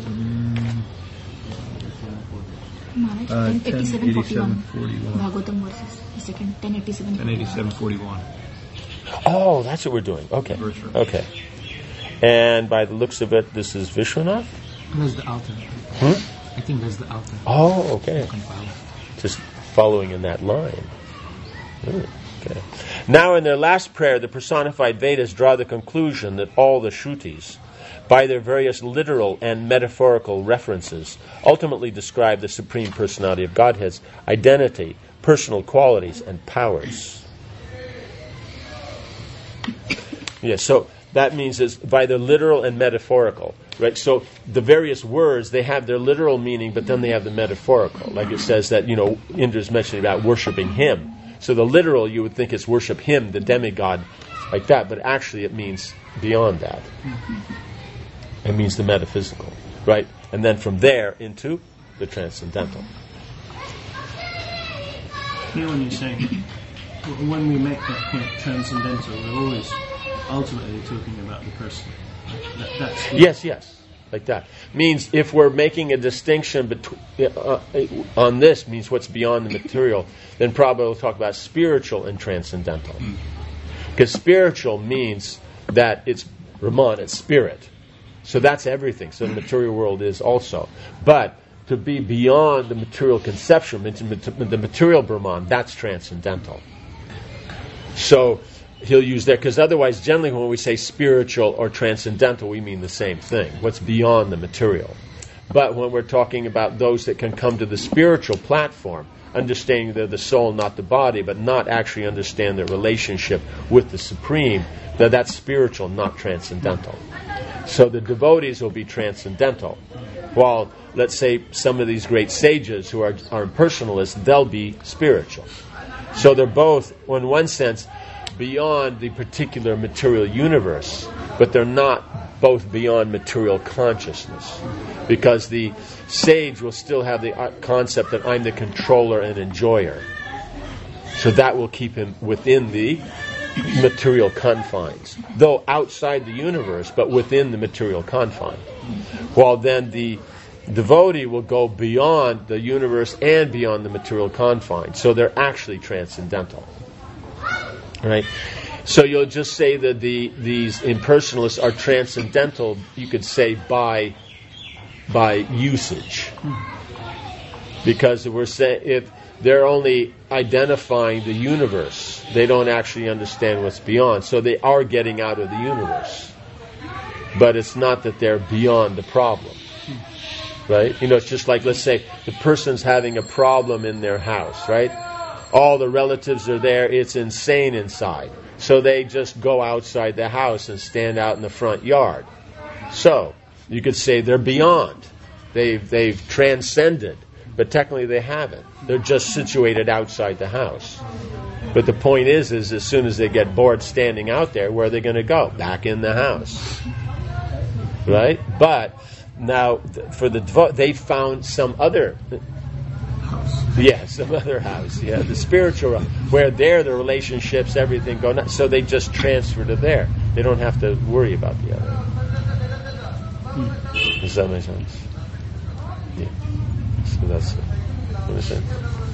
Maharaj, Uh, ten eighty-seven forty-one. forty-one. Bhagavatam verses. The second, ten eighty-seven ten eighty-seven forty-one. Oh, that's what we're doing. Okay. Verse for- Okay. And by the looks of it, this is Vishwanath? That's the altar. Hmm? I think that's the altar. Oh, okay. Compile. Just following in that line. Hmm, okay. Now in their last prayer, the personified Vedas draw the conclusion that all the Shrutis, by their various literal and metaphorical references, ultimately describe the Supreme Personality of Godhead's identity, personal qualities, and powers. Yes, so that means is by the literal and metaphorical, right? So the various words, they have their literal meaning, but then they have the metaphorical. Like it says that, you know, Indra's mentioning about worshiping him. So the literal, you would think it's worship him, the demigod, like that, but actually it means beyond that. It means the metaphysical, right? And then from there into the transcendental. You know, when you're saying, when we make that point transcendental, we're always ultimately talking about the person. That, that's the yes, yes, like that. Means if we're making a distinction between uh, on this, means what's beyond the material, then probably we'll talk about spiritual and transcendental. Because spiritual means that it's Brahman, it's spirit. So that's everything. So the material world is also. But to be beyond the material conception, the material Brahman, that's transcendental. So he'll use that, because otherwise, generally when we say spiritual or transcendental, we mean the same thing. What's beyond the material. But when we're talking about those that can come to the spiritual platform, understanding they're the soul, not the body, but not actually understand their relationship with the Supreme, that that's spiritual, not transcendental. So the devotees will be transcendental, while, let's say, some of these great sages who are, are impersonalists, they'll be spiritual. So they're both, in one sense, beyond the particular material universe, but they're not both beyond material consciousness. Because the sage will still have the concept that I'm the controller and enjoyer. So that will keep him within the material confines, though outside the universe, but within the material confine. While then the devotee will go beyond the universe and beyond the material confines. So they're actually transcendental. Right? So you'll just say that the these impersonalists are transcendental, you could say, by by usage. Because we're saying if they're only identifying the universe, they don't actually understand what's beyond. So they are getting out of the universe. But it's not that they're beyond the problem. Right? You know, it's just like, let's say, the person's having a problem in their house, right? All the relatives are there, it's insane inside. So they just go outside the house and stand out in the front yard. So, you could say they're beyond. They've, they've transcended. But technically they haven't. They're just situated outside the house. But the point is, is as soon as they get bored standing out there, where are they going to go? Back in the house. Right? But now, for the devo- they found some other house. Yeah, some other house. Yeah, the spiritual, where there the relationships, everything go nuts. So they just transfer to there. They don't have to worry about the other. Hmm. Does that make sense? Yeah. So that's it. Understand?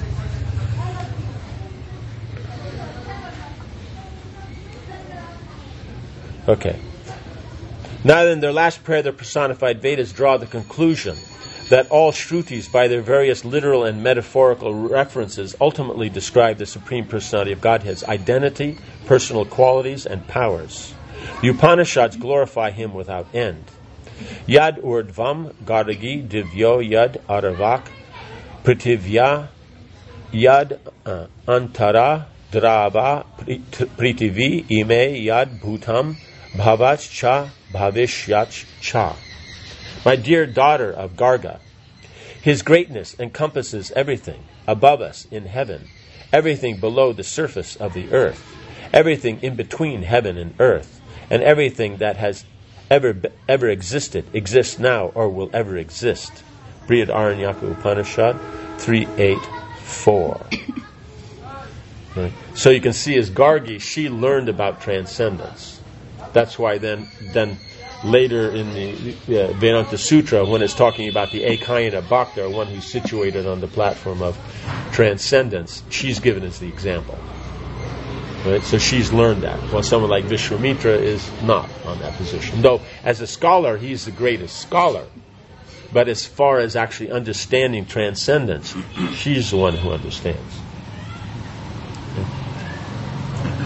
Okay. Now then, their last prayer, the personified Vedas draw the conclusion that all Shrutis, by their various literal and metaphorical references, ultimately describe the Supreme Personality of Godhead's identity, personal qualities, and powers. The Upanishads glorify Him without end. Yad urdvam garagi divyo yad aravak pritivya yad uh, antara drava pritivi ime yad bhutam bhavach cha bhavishyach cha. My dear daughter of Garga, His greatness encompasses everything above us in heaven, everything below the surface of the earth, everything in between heaven and earth, and everything that has ever ever existed, exists now, or will ever exist. Brihad Aranyaka Upanishad three eight four. Right. So you can see, as Gargi, she learned about transcendence. That's why then then later in the uh, Vedanta Sutra, when it's talking about the Ekayana Bhakta, one who's situated on the platform of transcendence, she's given as the example. Right? So she's learned that, while someone like Vishwamitra is not on that position. Though, as a scholar, he's the greatest scholar. But as far as actually understanding transcendence, she's the one who understands. Okay.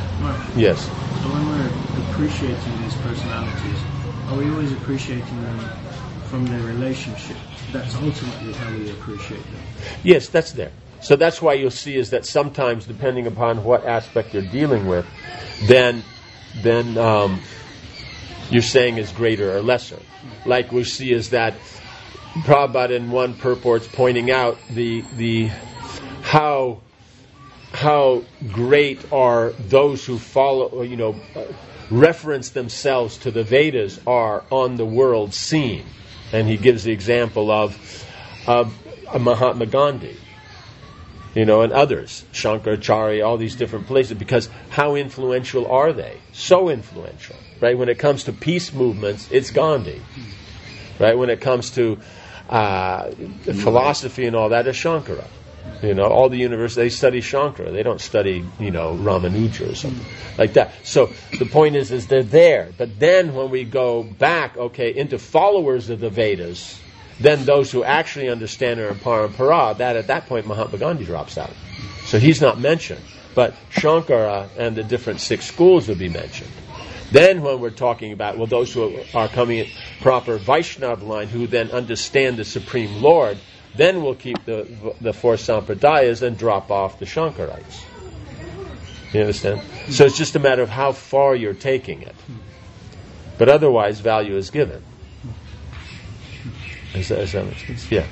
Yes. So when we're appreciating these personalities, are we always appreciating them from their relationship? That's ultimately how we appreciate them. Yes, that's there. So that's why you'll see is that sometimes, depending upon what aspect you're dealing with, then then um, you're saying is greater or lesser. Like we see is that Prabhupada in one purport's pointing out the the how how great are those who follow, you know, reference themselves to the Vedas are on the world scene. And he gives the example of, of Mahatma Gandhi, you know, and others, Shankaracharya, all these different places, because how influential are they? So influential, right? When it comes to peace movements, it's Gandhi, right? When it comes to uh, philosophy and all that, it's Shankara. You know, all the universities, they study Shankara. They don't study, you know, Ramanuja or something like that. So the point is, is they're there. But then when we go back, okay, into followers of the Vedas, then those who actually understand are in Parampara, that at that point Mahatma Gandhi drops out. So he's not mentioned. But Shankara and the different six schools will be mentioned. Then when we're talking about, well, those who are coming in proper Vaishnava line, who then understand the Supreme Lord, then we'll keep the the four sampradayas and drop off the Shankarites. You understand? So it's just a matter of how far you're taking it. But otherwise, value is given. Is that, is that makes sense? Yeah.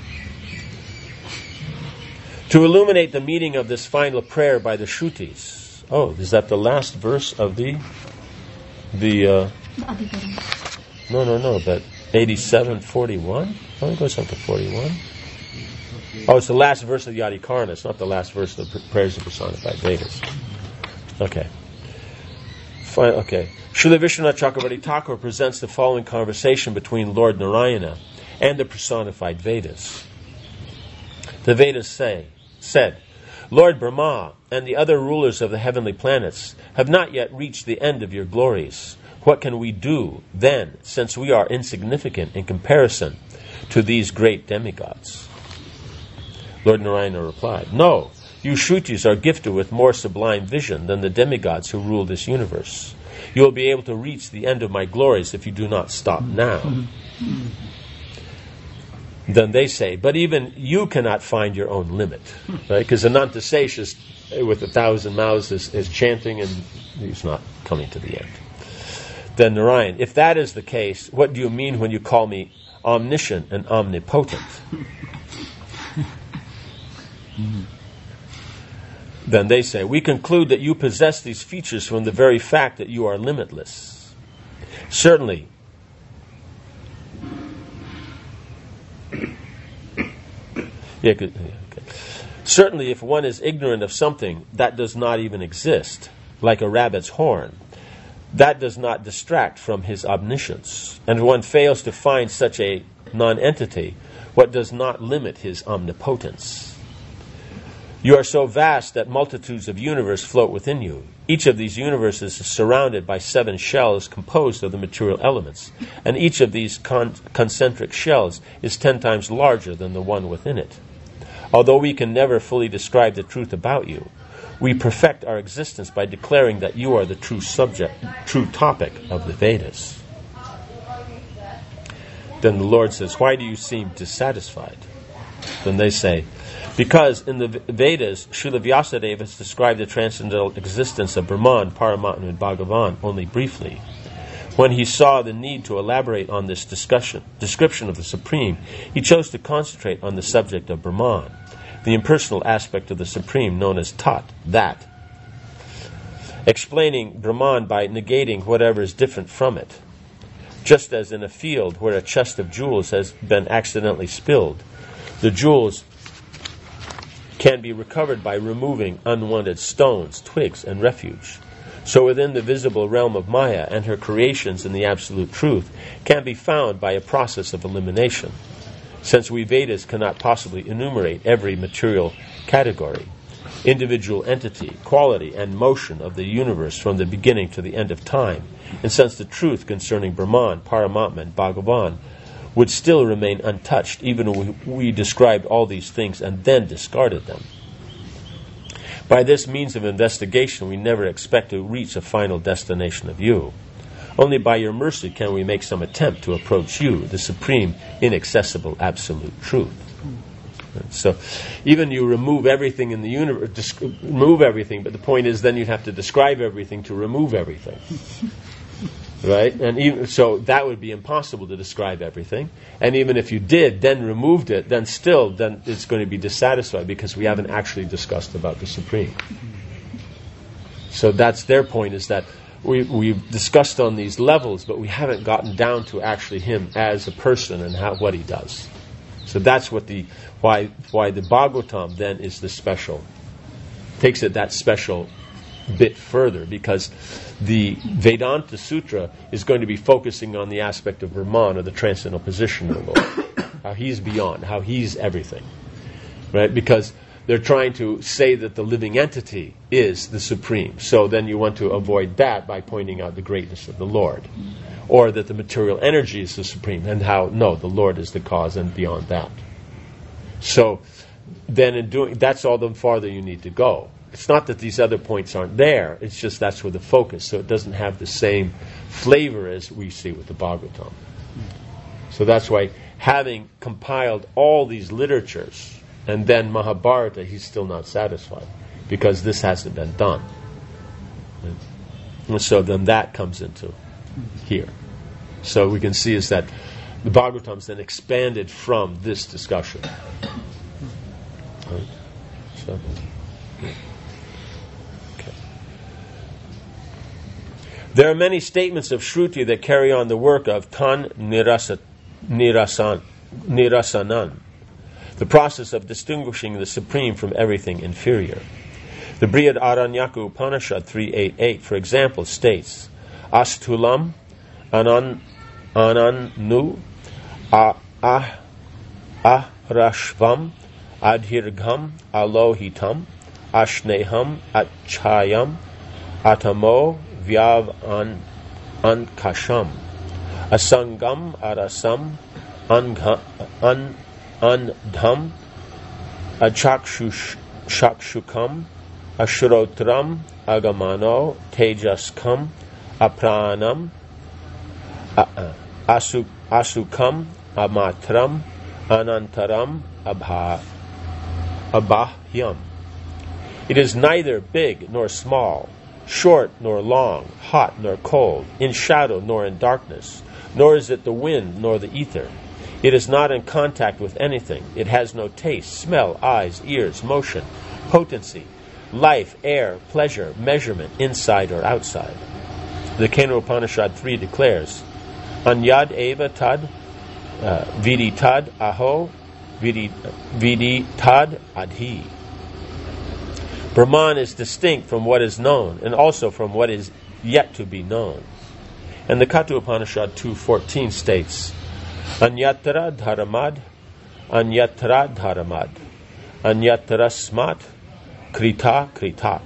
To illuminate the meaning of this final prayer by the Shrutis. Oh, is that the last verse of the the? Uh, no, no, no. But eighty-seven forty-one. Oh, it goes up to forty-one. Oh, it's the last verse of the Adhikarana. It's not the last verse of the prayers of personified Vedas. Okay. Fine, okay. Srila Vishwanath Chakravarti Thakur presents the following conversation between Lord Narayana and the personified Vedas. The Vedas say, said, Lord Brahma and the other rulers of the heavenly planets have not yet reached the end of your glories. What can we do then, since we are insignificant in comparison to these great demigods? Lord Narayana replied, No, you Shrutis are gifted with more sublime vision than the demigods who rule this universe. You will be able to reach the end of my glories if you do not stop now. Then they say, but even you cannot find your own limit. Right? Because Ananta Sesha is, with a thousand mouths is, is chanting and he's not coming to the end. Then Narayan, if that is the case, what do you mean when you call me omniscient and omnipotent? Then they say, we conclude that you possess these features from the very fact that you are limitless. Certainly, yeah, okay. Certainly if one is ignorant of something that does not even exist, like a rabbit's horn, that does not distract from his omniscience. And if one fails to find such a non-entity, what does not limit his omnipotence? You are so vast that multitudes of universes float within you. Each of these universes is surrounded by seven shells composed of the material elements, and each of these con- concentric shells is ten times larger than the one within it. Although we can never fully describe the truth about you, we perfect our existence by declaring that you are the true subject, true topic of the Vedas. Then the Lord says, why do you seem dissatisfied? Then they say, because in the Vedas, Srila Vyasadeva has described the transcendental existence of Brahman, Paramatma, and Bhagavan only briefly. When he saw the need to elaborate on this discussion, description of the Supreme, he chose to concentrate on the subject of Brahman, the impersonal aspect of the Supreme known as Tat, that, explaining Brahman by negating whatever is different from it. Just as in a field where a chest of jewels has been accidentally spilled, the jewels can be recovered by removing unwanted stones, twigs, and refuge. So within the visible realm of Maya and her creations in the Absolute Truth can be found by a process of elimination. Since we Vedas cannot possibly enumerate every material category, individual entity, quality, and motion of the universe from the beginning to the end of time, and since the truth concerning Brahman, Paramatma, and Bhagavan would still remain untouched, even if we, we described all these things and then discarded them. By this means of investigation, we never expect to reach a final destination of you. Only by your mercy can we make some attempt to approach you, the supreme, inaccessible, absolute truth. So, even you remove everything in the universe, disc- remove everything, but the point is then you'd have to describe everything to remove everything. Right? And even, so that would be impossible to describe everything. And even if you did, then removed it, then still, then it's going to be dissatisfied because we haven't actually discussed about the Supreme. So that's their point, is that we, we've discussed on these levels, but we haven't gotten down to actually him as a person and how, what he does. So that's what the why why the Bhagavatam then is the special, takes it that special bit further, because the Vedanta Sutra is going to be focusing on the aspect of Brahman, or the transcendental position of the Lord, how he's beyond, how he's everything, right? Because they're trying to say that the living entity is the supreme. So then you want to avoid that by pointing out the greatness of the Lord, or that the material energy is the supreme, and how no, the Lord is the cause, and beyond that. So then in doing that's all the farther you need to go. It's not that these other points aren't there, it's just that's where the focus, so it doesn't have the same flavor as we see with the Bhagavatam. So that's why, having compiled all these literatures, and then Mahabharata, he's still not satisfied, because this hasn't been done. And so then that comes into here. So we can see is that the Bhagavatam's then expanded from this discussion. Right? So, yeah. Okay. There are many statements of Shruti that carry on the work of Tan Nirasa, Nirasan, Nirasanan, the process of distinguishing the supreme from everything inferior. The Brihad Aranyaka Upanishad three eighty-eight, for example, states, Astulam anan ananu ah ah ahrashvam adhirgham alohitam ashneham achayam atamo vyav an ankasham asangam arasam angha an andham achakshush shakshukam ashrotram agamano tejaskam apranam asu, asukam amatram anantaram abha, abahyam. It is neither big nor small, short nor long, hot nor cold, in shadow nor in darkness, nor is it the wind nor the ether. It is not in contact with anything. It has no taste, smell, eyes, ears, motion, potency, life, air, pleasure, measurement, inside or outside. The Kena Upanishad three declares, Anyad eva tad uh, viditad aho viditad adhi. Brahman is distinct from what is known, and also from what is yet to be known. And the Katha Upanishad two fourteen states, Anyatra dharamad, anyatra dharamad, anyatra smat, krita kritat.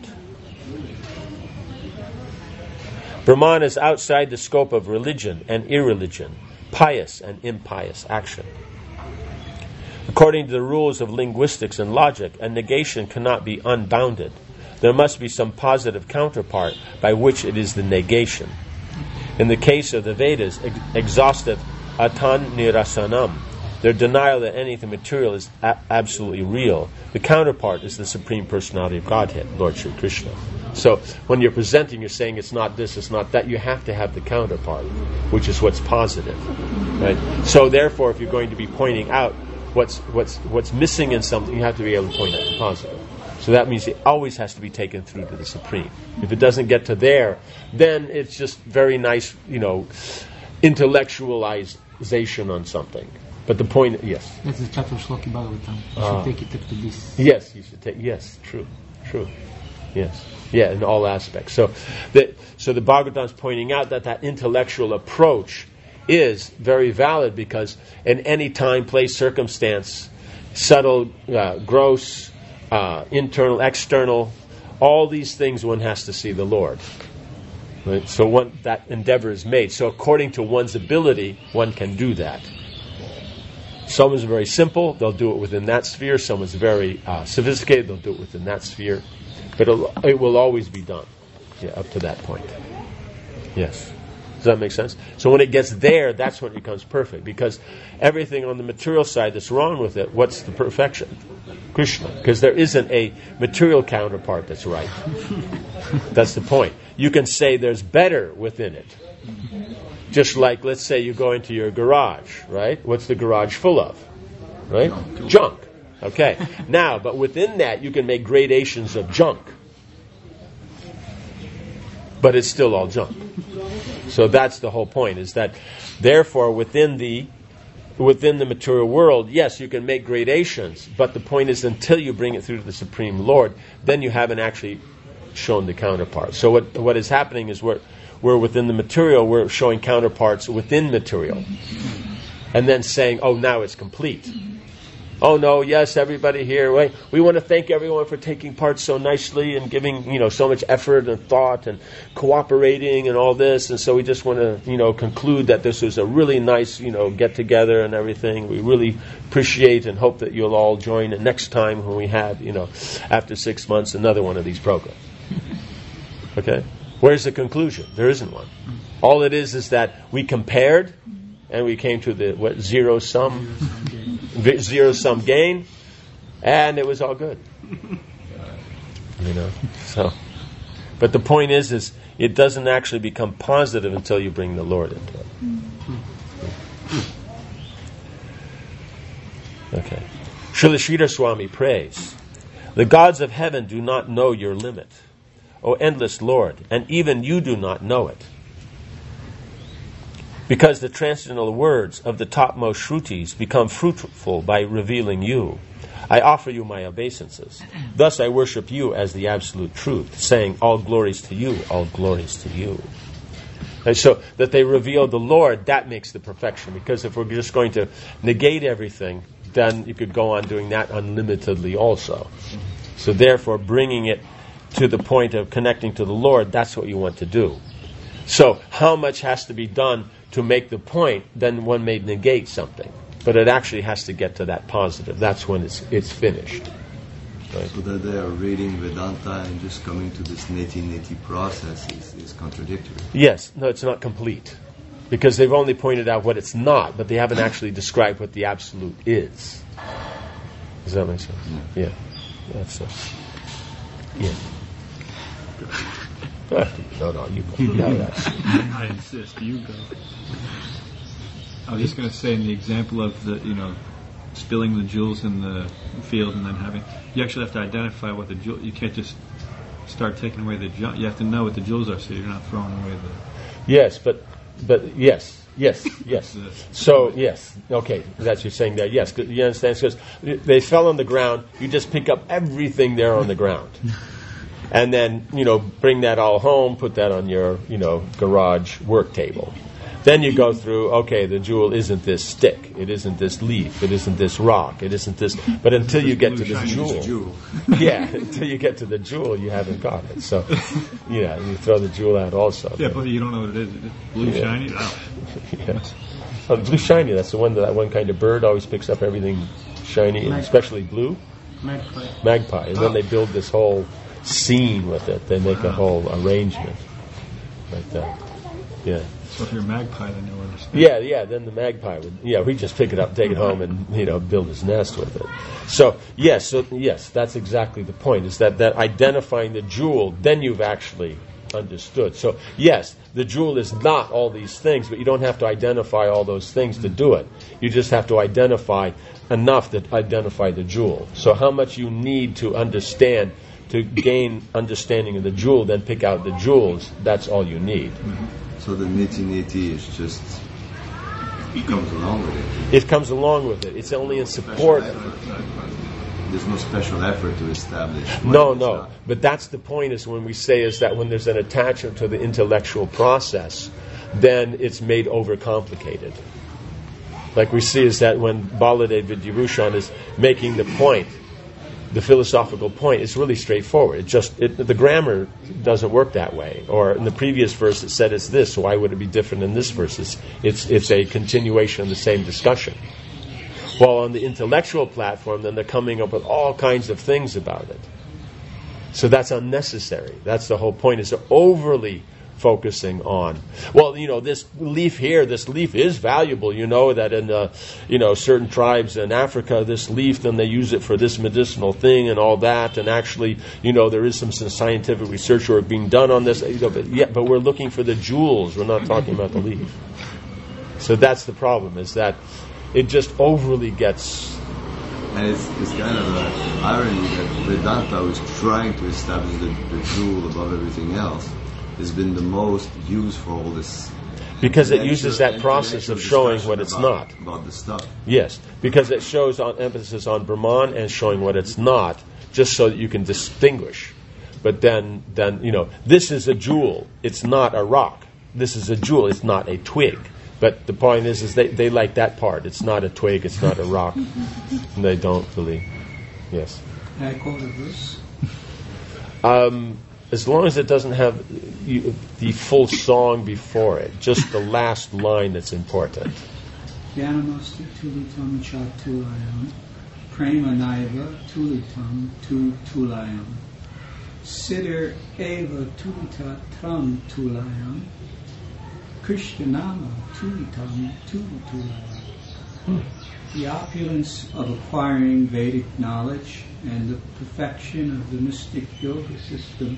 Brahman is outside the scope of religion and irreligion, pious and impious action. According to the rules of linguistics and logic, a negation cannot be unbounded. There must be some positive counterpart by which it is the negation. In the case of the Vedas, ex- exhaustive atan nirasanam, their denial that anything material is a- absolutely real. The counterpart is the Supreme Personality of Godhead, Lord Shri Krishna. So when you're presenting, you're saying it's not this, it's not that. You have to have the counterpart, which is what's positive, right? So therefore, if you're going to be pointing out what's what's what's missing in something, you have to be able to point out the positive. So that means it always has to be taken through to the Supreme. If it doesn't get to there, then it's just very nice, you know, intellectualization on something. But the point, yes. That's the Chaturshloki Bhagavatam. You Ah. should take it up to this. Yes, you should take. Yes, true, true. Yes, yeah, in all aspects. So, the so the Bhagavatam is pointing out that that intellectual approach is very valid, because in any time, place, circumstance, subtle, uh, gross, uh, internal, external, all these things, one has to see the Lord. Right? So one, that endeavor is made. So according to one's ability, one can do that. Someone's very simple, they'll do it within that sphere. Someone's very uh, sophisticated, they'll do it within that sphere. But it'll, it will always be done, yeah, up to that point. Yes. Does that make sense? So when it gets there, that's when it becomes perfect. Because everything on the material side that's wrong with it, what's the perfection? Krishna. Because there isn't a material counterpart that's right. That's the point. You can say there's better within it. Just like, let's say you go into your garage, right? What's the garage full of? Right? Junk. Okay. Now, but within that, you can make gradations of junk. But it's still all junk. So that's the whole point, is that therefore within the within the material world, yes, you can make gradations, but the point is until you bring it through to the Supreme Lord, then you haven't actually shown the counterpart. So what what is happening is we're, we're within the material, we're showing counterparts within material. And then saying, oh, now it's complete. Oh no, yes, everybody here, we, we want to thank everyone for taking part so nicely and giving, you know, so much effort and thought and cooperating and all this. And so we just want to, you know, conclude that this was a really nice, you know, get together and everything. We really appreciate and hope that you'll all join in next time when we have, you know, after six months, another one of these programs. Okay? Where's the conclusion? There isn't one. All it is is that we compared and we came to the, what, zero sum? Zero sum gain, and it was all good. You know, so. But the point is, is it doesn't actually become positive until you bring the Lord into it. Okay. Srila Sridhar Swami prays, the gods of heaven do not know your limit, O endless Lord, and even you do not know it. Because the transcendental words of the topmost Shrutis become fruitful by revealing you, I offer you my obeisances. Thus I worship you as the absolute truth, saying, all glories to you, all glories to you. And so that they reveal the Lord, that makes the perfection. Because if we're just going to negate everything, then you could go on doing that unlimitedly also. So therefore, bringing it to the point of connecting to the Lord, that's what you want to do. So how much has to be done to make the point, then one may negate something. But it actually has to get to that positive. That's when it's it's finished. Right? So that they are reading Vedanta and just coming to this neti-neti process is, is contradictory. Yes. No, it's not complete. Because they've only pointed out what it's not, but they haven't actually described what the absolute is. Does that make sense? Yeah. yeah. That's it. Yeah. No, no, you go. No, that's... I insist, you go. I was just going to say, in the example of the, you know, spilling the jewels in the field and then having, you actually have to identify what the jewel. You can't just start taking away the jewel. You have to know what the jewels are, so you're not throwing away the. Yes, but but yes, yes, yes. So yes, okay, that's you're saying there. Yes, you understand? Because they fell on the ground. You just pick up everything there on the ground. And then, you know, bring that all home, put that on your, you know, garage work table. Then you go through, okay, the jewel isn't this stick, it isn't this leaf, it isn't this rock, it isn't this... But until you get to this jewel... Yeah, until you get to the jewel, you haven't got it. So, yeah, you throw the jewel out also. Yeah, but you don't know what it is. Is it blue yeah. shiny? Oh. Yes. Oh, blue shiny, that's the one that, that one kind of bird always picks up everything shiny, and especially blue. Magpie. Magpie. And then they build this whole... scene with it. They make a whole arrangement like that. Yeah. So if you're a magpie, then you'll understand. Yeah, yeah. Then the magpie would. Yeah, we just pick it up, take it home, and you know, build his nest with it. So yes, so yes, that's exactly the point. Is that that identifying the jewel, then you've actually understood. So yes, the jewel is not all these things, but you don't have to identify all those things to do it. You just have to identify enough to identify the jewel. So how much you need to understand to gain understanding of the jewel, then pick out the jewels, that's all you need. Mm-hmm. So the neti-neti is just, it comes along with it. It comes along with it. It's only in support. There's no special effort to establish. No, no. Not. But that's the point, is when we say is that when there's an attachment to the intellectual process, then it's made overcomplicated. Like we see is that when Baladev Vidyabhushan is making the point, the philosophical point, is really straightforward. It just it, the grammar doesn't work that way. Or in the previous verse it said it's this, so why would it be different in this verse? It's, it's, it's a continuation of the same discussion. While on the intellectual platform, then they're coming up with all kinds of things about it. So that's unnecessary. That's the whole point, is they're overly focusing on, well, you know, this leaf here, this leaf is valuable, you know, that in, uh, you know, certain tribes in Africa, this leaf, then they use it for this medicinal thing and all that, and actually, you know, there is some, some scientific research work being done on this, you know, but, yeah, but we're looking for the jewels, we're not talking about the leaf. So that's the problem, is that it just overly gets... And it's, it's kind of an irony that Vedanta, who is trying to establish the, the jewel above everything else, has been the most used for all this. Because it uses that process of showing what it's about, not. About the stuff. Yes, because it shows on emphasis on Brahman and showing what it's not, just so that you can distinguish. But then, then you know, this is a jewel. It's not a rock. This is a jewel. It's not a twig. But the point is, is they, they like that part. It's not a twig. It's not a rock. And they don't really. Yes. Can I quote a verse? Um, as long as it doesn't have you, the full song before it, just the last line that's important. Jnanamasti tulitam chatulayam prema naiva tulitam tu tulayam siddhir eva tulita tram tulayam Krishnanama tulitam tu tulayam. The opulence of acquiring Vedic knowledge and the perfection of the mystic yoga system,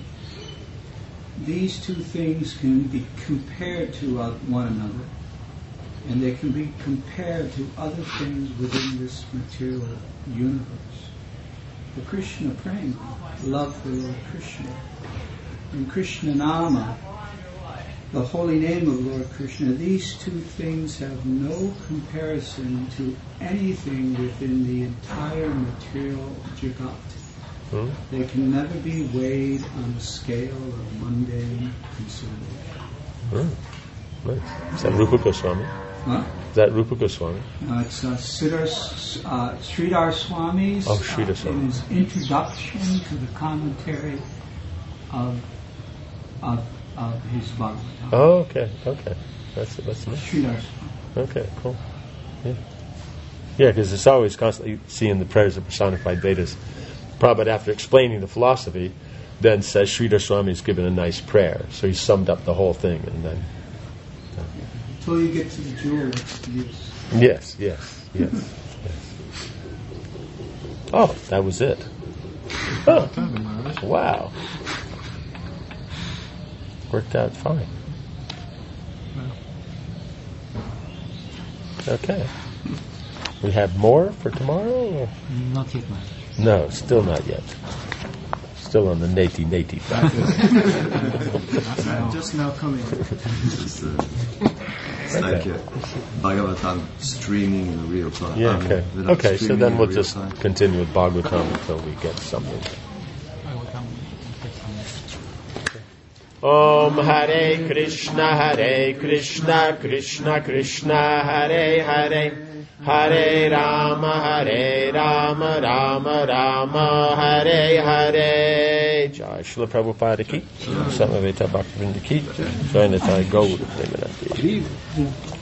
these two things can be compared to one another, and they can be compared to other things within this material universe. The Krishna prema, love for Lord Krishna, and Krishna Nama, the holy name of Lord Krishna, these two things have no comparison to anything within the entire material jagat. Hmm? They can never be weighed on the scale of mundane consideration. Hmm. Nice. Is that Rupa Goswami? Huh? Is that Rupa Goswami? Uh, it's uh, Siddhar, uh, Sridhar Swami's Oh, Sridhar uh, Swami. in his introduction to the commentary of of, of his Bhagavatam. Oh, okay, okay. That's that's nice. Sridhar Swami. Okay, cool. Yeah, yeah, because it's always constantly seeing the prayers of personified Vedas. Prabhupada, after explaining the philosophy, then says Sridhar Swami has given a nice prayer. So he summed up the whole thing, and then. Uh, Until you get to the jewel, what's the use? yes, yes, yes, yes. Oh, that was it. Oh, wow. Worked out fine. Okay. We have more for tomorrow? Or? Not yet, man. No, still not yet. Still on the nati nati. Just now coming. It's, uh, it's like uh, Bhagavatam streaming in real time. Yeah, Um, okay. without Okay, so streaming then in we'll real just time. continue with Bhagavatam until we get something. Om Hare Krishna, Hare Krishna, Krishna Krishna, Hare Hare, Hare Rama, Hare Rama, Rama Rama, Hare Hare. Jai Srila Prabhupada ki, Samaveta Bhaktivinoda ki, Jai Nitai Gaur Premanandi.